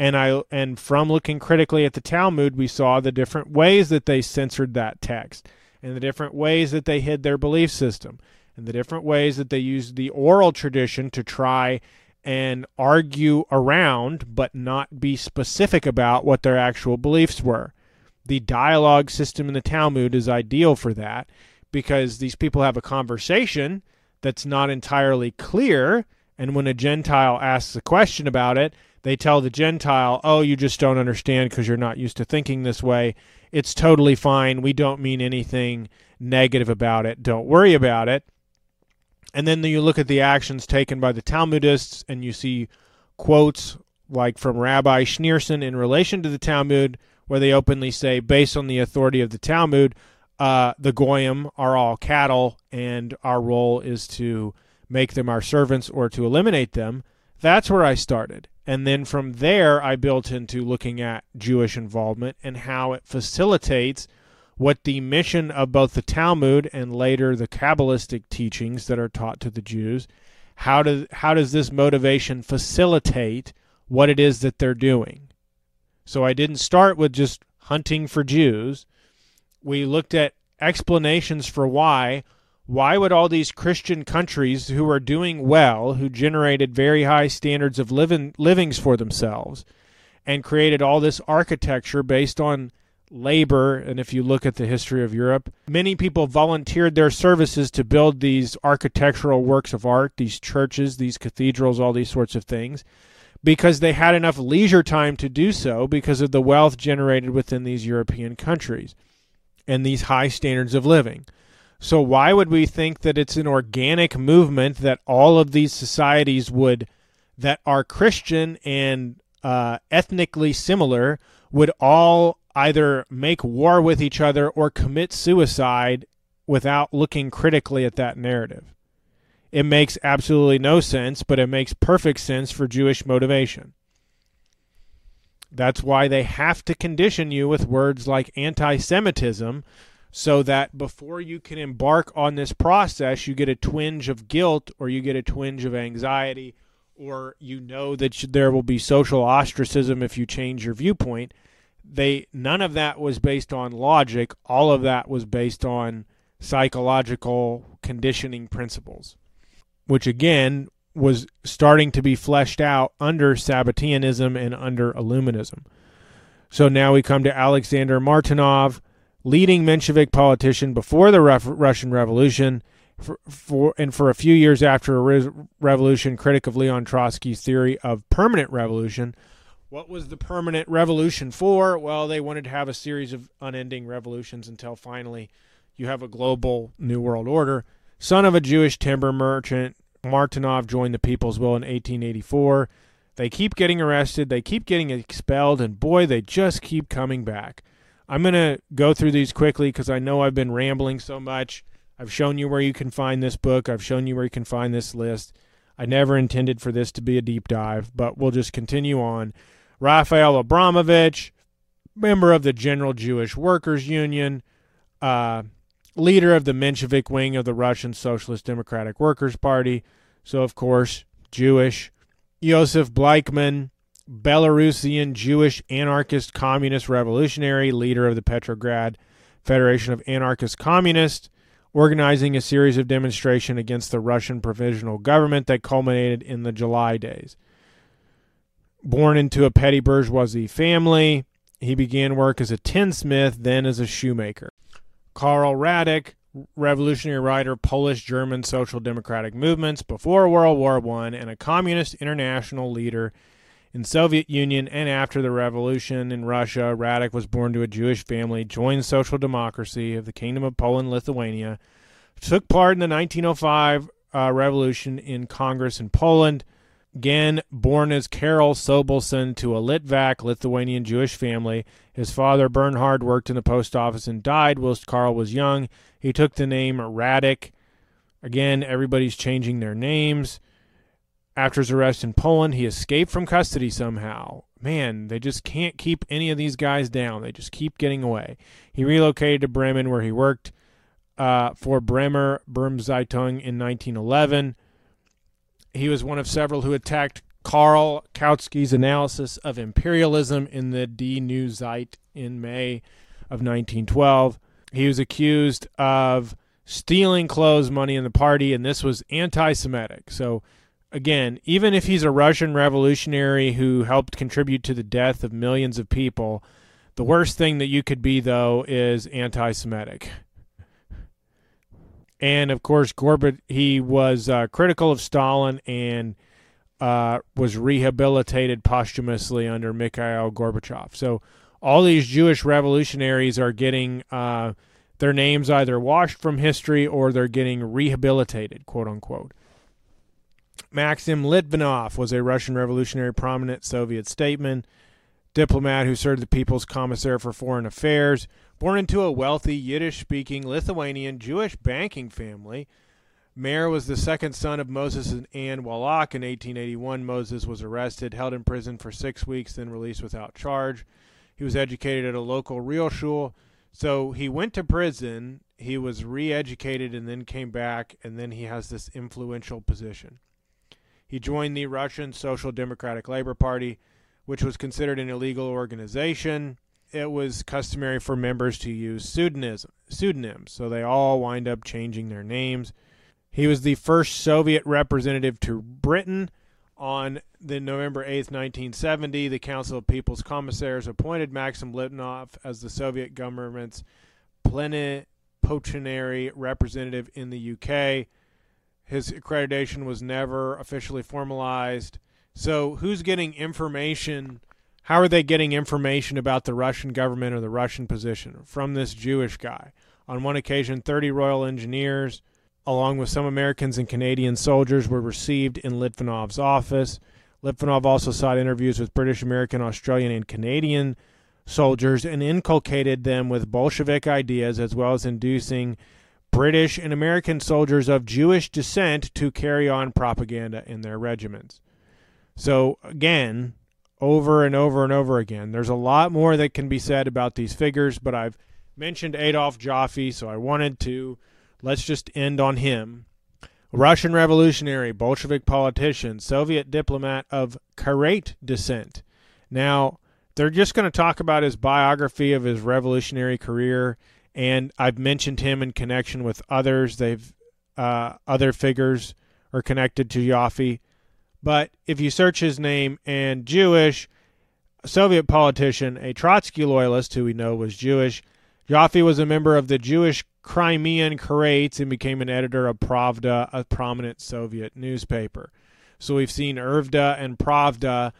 And from looking critically at the Talmud, we saw the different ways that they censored that text, and the different ways that they hid their belief system, and the different ways that they used the oral tradition to try and argue around but not be specific about what their actual beliefs were. The dialogue system in the Talmud is ideal for that, because these people have a conversation that's not entirely clear, and when a Gentile asks a question about it, they tell the Gentile, oh, you just don't understand because you're not used to thinking this way. It's totally fine. We don't mean anything negative about it. Don't worry about it. And then you look at the actions taken by the Talmudists, and you see quotes like from Rabbi Schneerson in relation to the Talmud, where they openly say, based on the authority of the Talmud, the Goyim are all cattle, and our role is to make them our servants or to eliminate them. That's where I started. And then from there, I built into looking at Jewish involvement and how it facilitates what the mission of both the Talmud and later the Kabbalistic teachings that are taught to the Jews, how does this motivation facilitate what it is that they're doing? So I didn't start with just hunting for Jews. We looked at explanations for why would all these Christian countries who are doing well, who generated very high standards of livings for themselves and created all this architecture based on labor, and if you look at the history of Europe, many people volunteered their services to build these architectural works of art, these churches, these cathedrals, all these sorts of things, because they had enough leisure time to do so because of the wealth generated within these European countries and these high standards of living. So why would we think that it's an organic movement that all of these societies that are Christian and ethnically similar would all either make war with each other or commit suicide without looking critically at that narrative. It makes absolutely no sense, but it makes perfect sense for Jewish motivation. That's why they have to condition you with words like anti-Semitism, so that before you can embark on this process, you get a twinge of guilt or you get a twinge of anxiety, or you know that there will be social ostracism if you change your viewpoint. None of that was based on logic. All of that was based on psychological conditioning principles, which again was starting to be fleshed out under Sabbateanism and under Illuminism. So now we come to Alexander Martynov, leading Menshevik politician before the Russian Revolution, for a few years after a revolution, critic of Leon Trotsky's theory of permanent revolution. What was the permanent revolution for? Well, they wanted to have a series of unending revolutions until finally you have a global New World Order. Son of a Jewish timber merchant, Martynov joined the People's Will in 1884. They keep getting arrested, they keep getting expelled, and boy, they just keep coming back. I'm going to go through these quickly because I know I've been rambling so much. I've shown you where you can find this book. I've shown you where you can find this list. I never intended for this to be a deep dive, but we'll just continue on. Raphael Abramovich, member of the General Jewish Workers Union, leader of the Menshevik wing of the Russian Socialist Democratic Workers' Party, so of course, Jewish. Yosef Bleichman, Belarusian Jewish anarchist communist revolutionary, leader of the Petrograd Federation of Anarchist Communists, organizing a series of demonstrations against the Russian provisional government that culminated in the July days. Born into a petty bourgeoisie family, he began work as a tinsmith, then as a shoemaker. Karl Radek, revolutionary writer, Polish-German social democratic movements before World War I, and a communist international leader in Soviet Union and after the revolution in Russia. Radek was born to a Jewish family, joined social democracy of the Kingdom of Poland-Lithuania, took part in the 1905 revolution in Congress in Poland. Again, born as Karol Sobelson to a Litvak, Lithuanian Jewish family. His father, Bernhard, worked in the post office and died whilst Karl was young. He took the name Radek. Again, everybody's changing their names. After his arrest in Poland, he escaped from custody somehow. Man, they just can't keep any of these guys down. They just keep getting away. He relocated to Bremen, where he worked for Bremer Zeitung in 1911. He was one of several who attacked Karl Kautsky's analysis of imperialism in the Die Neue Zeit in May of 1912. He was accused of stealing clothes money in the party, and this was anti-Semitic. So, again, even if he's a Russian revolutionary who helped contribute to the death of millions of people, the worst thing that you could be, though, is anti-Semitic. And, of course, he was critical of Stalin and was rehabilitated posthumously under Mikhail Gorbachev. So all these Jewish revolutionaries are getting their names either washed from history or they're getting rehabilitated, quote-unquote. Maxim Litvinov was a Russian revolutionary, prominent Soviet statesman, diplomat who served the People's Commissar for Foreign Affairs. Born into a wealthy, Yiddish-speaking Lithuanian Jewish banking family, Meir was the second son of Moses and Anne Wallach. In 1881, Moses was arrested, held in prison for 6 weeks, then released without charge. He was educated at a local Realschule. So he went to prison, he was re-educated, and then came back, and then he has this influential position. He joined the Russian Social Democratic Labor Party, which was considered an illegal organization. It was customary for members to use pseudonyms, so they all wind up changing their names. He was the first Soviet representative to Britain. On the November 8th, 1970, the Council of People's Commissars appointed Maxim Litvinov as the Soviet government's plenipotentiary representative in the UK. His accreditation was never officially formalized. So who's getting information? How are they getting information about the Russian government or the Russian position? From this Jewish guy. On one occasion, 30 Royal Engineers, along with some Americans and Canadian soldiers, were received in Litvinov's office. Litvinov also sought interviews with British, American, Australian, and Canadian soldiers and inculcated them with Bolshevik ideas, as well as inducing British and American soldiers of Jewish descent to carry on propaganda in their regiments. So again, over and over and over again, there's a lot more that can be said about these figures, but I've mentioned Adolf Joffe, so I wanted to, let's just end on him. Russian revolutionary, Bolshevik politician, Soviet diplomat of Karate descent. Now, they're just going to talk about his biography of his revolutionary career, and I've mentioned him in connection with others. Other figures are connected to Joffe. But if you search his name and Jewish, Soviet politician, a Trotsky loyalist who we know was Jewish, Joffe was a member of the Jewish Crimean Karates and became an editor of Pravda, a prominent Soviet newspaper. So we've seen Pravda and Pravda,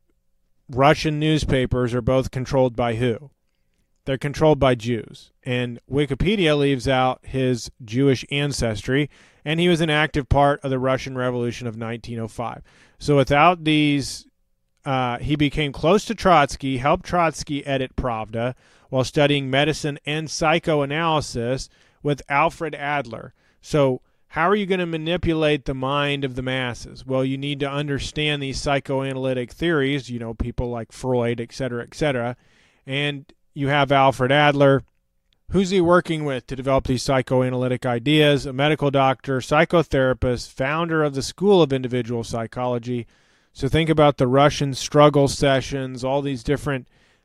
Russian newspapers, are both controlled by who? They're controlled by Jews. And Wikipedia leaves out his Jewish ancestry, and he was an active part of the Russian Revolution of 1905. So without these, he became close to Trotsky, helped Trotsky edit Pravda while studying medicine and psychoanalysis with Alfred Adler. So how are you going to manipulate the mind of the masses? Well, you need to understand these psychoanalytic theories, people like Freud, et cetera, and you have Alfred Adler. Who's he working with to develop these psychoanalytic ideas? A medical doctor, psychotherapist, founder of the School of Individual Psychology. So think about the Russian struggle sessions, all these different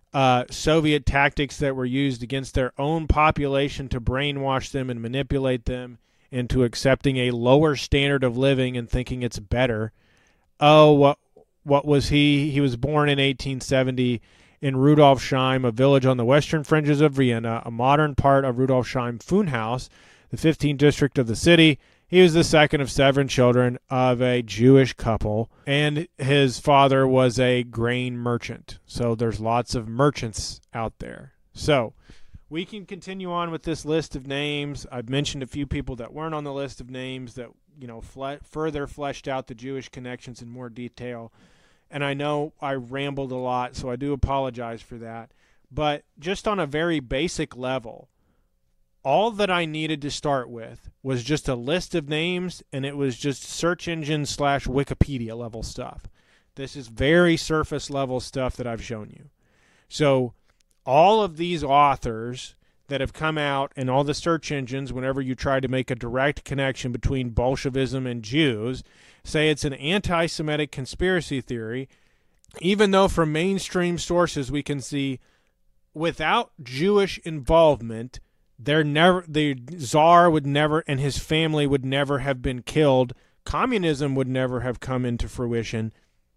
Soviet tactics that were used against their own population to brainwash them and manipulate them into accepting a lower standard of living and thinking it's better. Oh, what was he? He was born in 1870 in Rudolfsheim, a village on the western fringes of Vienna, a modern part of Rudolfsheim Funhaus, the 15th district of the city. He was the second of 7 children of a Jewish couple, and his father was a grain merchant. So there's lots of merchants out there. So we can continue on with this list of names. I've mentioned a few people that weren't on the list of names that, further fleshed out the Jewish connections in more detail. And I know I rambled a lot, so I do apologize for that. But just on a very basic level, all that I needed to start with was just a list of names, and it was just search engine / Wikipedia level stuff. This is very surface level stuff that I've shown you. So all of these authors that have come out and all the search engines, whenever you try to make a direct connection between Bolshevism and Jews, say it's an anti-Semitic conspiracy theory, even though from mainstream sources we can see without Jewish involvement, the Tsar would never, and his family would never have been killed. Communism would never have come into fruition,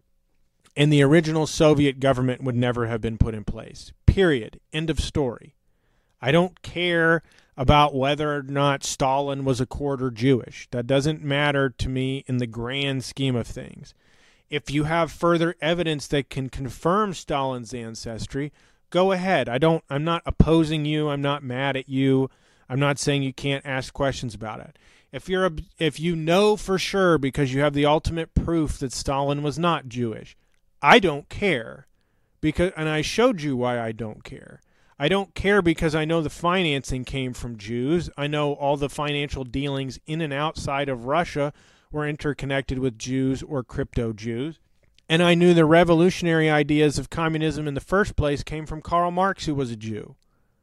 and the original Soviet government would never have been put in place. Period. End of story. I don't care about whether or not Stalin was a quarter Jewish. That doesn't matter to me in the grand scheme of things. If you have further evidence that can confirm Stalin's ancestry, go ahead. I'm not opposing you. I'm not mad at you. I'm not saying you can't ask questions about it. If you know for sure because you have the ultimate proof that Stalin was not Jewish, I don't care. And I showed you why I don't care. I don't care because I know the financing came from Jews. I know all the financial dealings in and outside of Russia were interconnected with Jews or crypto-Jews. And I knew the revolutionary ideas of communism in the first place came from Karl Marx, who was a Jew.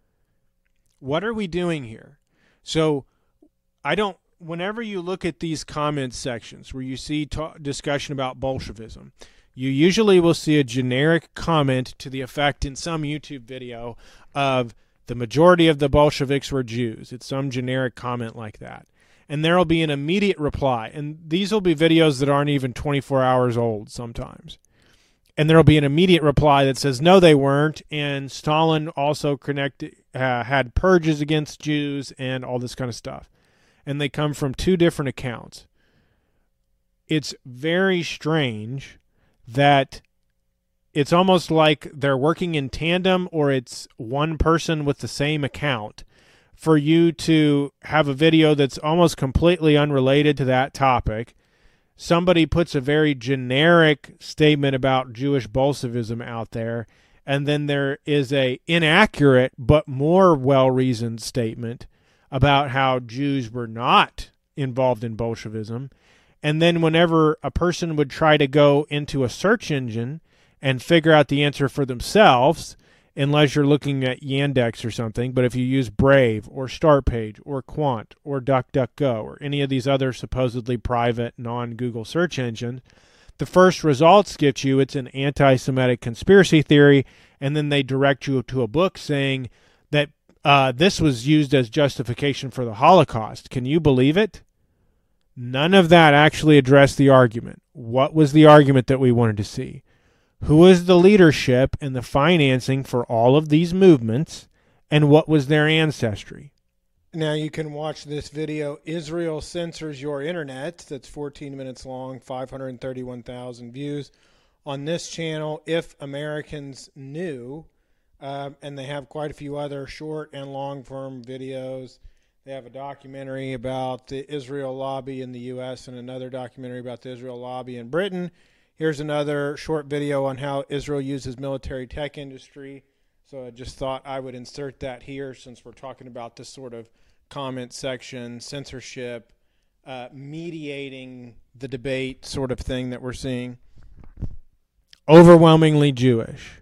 What are we doing here? So whenever you look at these comment sections where you see discussion about Bolshevism, you usually will see a generic comment to the effect in some YouTube video of the majority of the Bolsheviks were Jews. It's some generic comment like that. And there will be an immediate reply. And these will be videos that aren't even 24 hours old sometimes. And there will be an immediate reply that says, no, they weren't. And Stalin also had purges against Jews and all this kind of stuff. And they come from 2 different accounts. It's very strange that it's almost like they're working in tandem, or it's one person with the same account, for you to have a video that's almost completely unrelated to that topic. Somebody puts a very generic statement about Jewish Bolshevism out there, and then there is a inaccurate but more well-reasoned statement about how Jews were not involved in Bolshevism. And then whenever a person would try to go into a search engine and figure out the answer for themselves, unless you're looking at Yandex or something, but if you use Brave or StartPage or Quant or DuckDuckGo or any of these other supposedly private non-Google search engines, the first results get you, it's an anti-Semitic conspiracy theory, and then they direct you to a book saying that this was used as justification for the Holocaust. Can you believe it? None of that actually addressed the argument. What was the argument that we wanted to see? Who was the leadership and the financing for all of these movements, and what was their ancestry? Now you can watch this video, Israel Censors Your Internet, that's 14 minutes long, 531,000 views, on this channel, If Americans Knew, and they have quite a few other short and long-form videos. They have a documentary about the Israel lobby in the U.S. and another documentary about the Israel lobby in Britain. Here's another short video on how Israel uses military tech industry. So I just thought I would insert that here since we're talking about this sort of comment section, censorship, mediating the debate sort of thing that we're seeing. Overwhelmingly Jewish.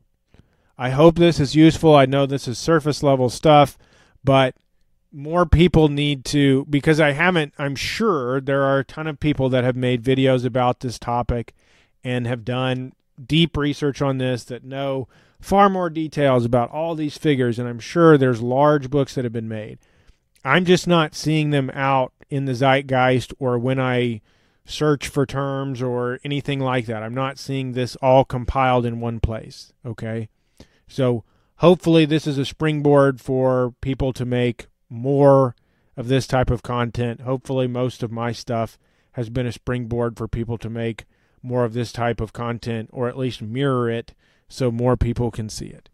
I hope this is useful. I know this is surface level stuff, but more people need to, because I'm sure there are a ton of people that have made videos about this topic and have done deep research on this that know far more details about all these figures, and I'm sure there's large books that have been made. I'm just not seeing them out in the zeitgeist or when I search for terms or anything like that. I'm not seeing this all compiled in one place, okay? So hopefully this is a springboard for people to make more of this type of content. Hopefully most of my stuff has been a springboard for people to make more of this type of content, or at least mirror it so more people can see it.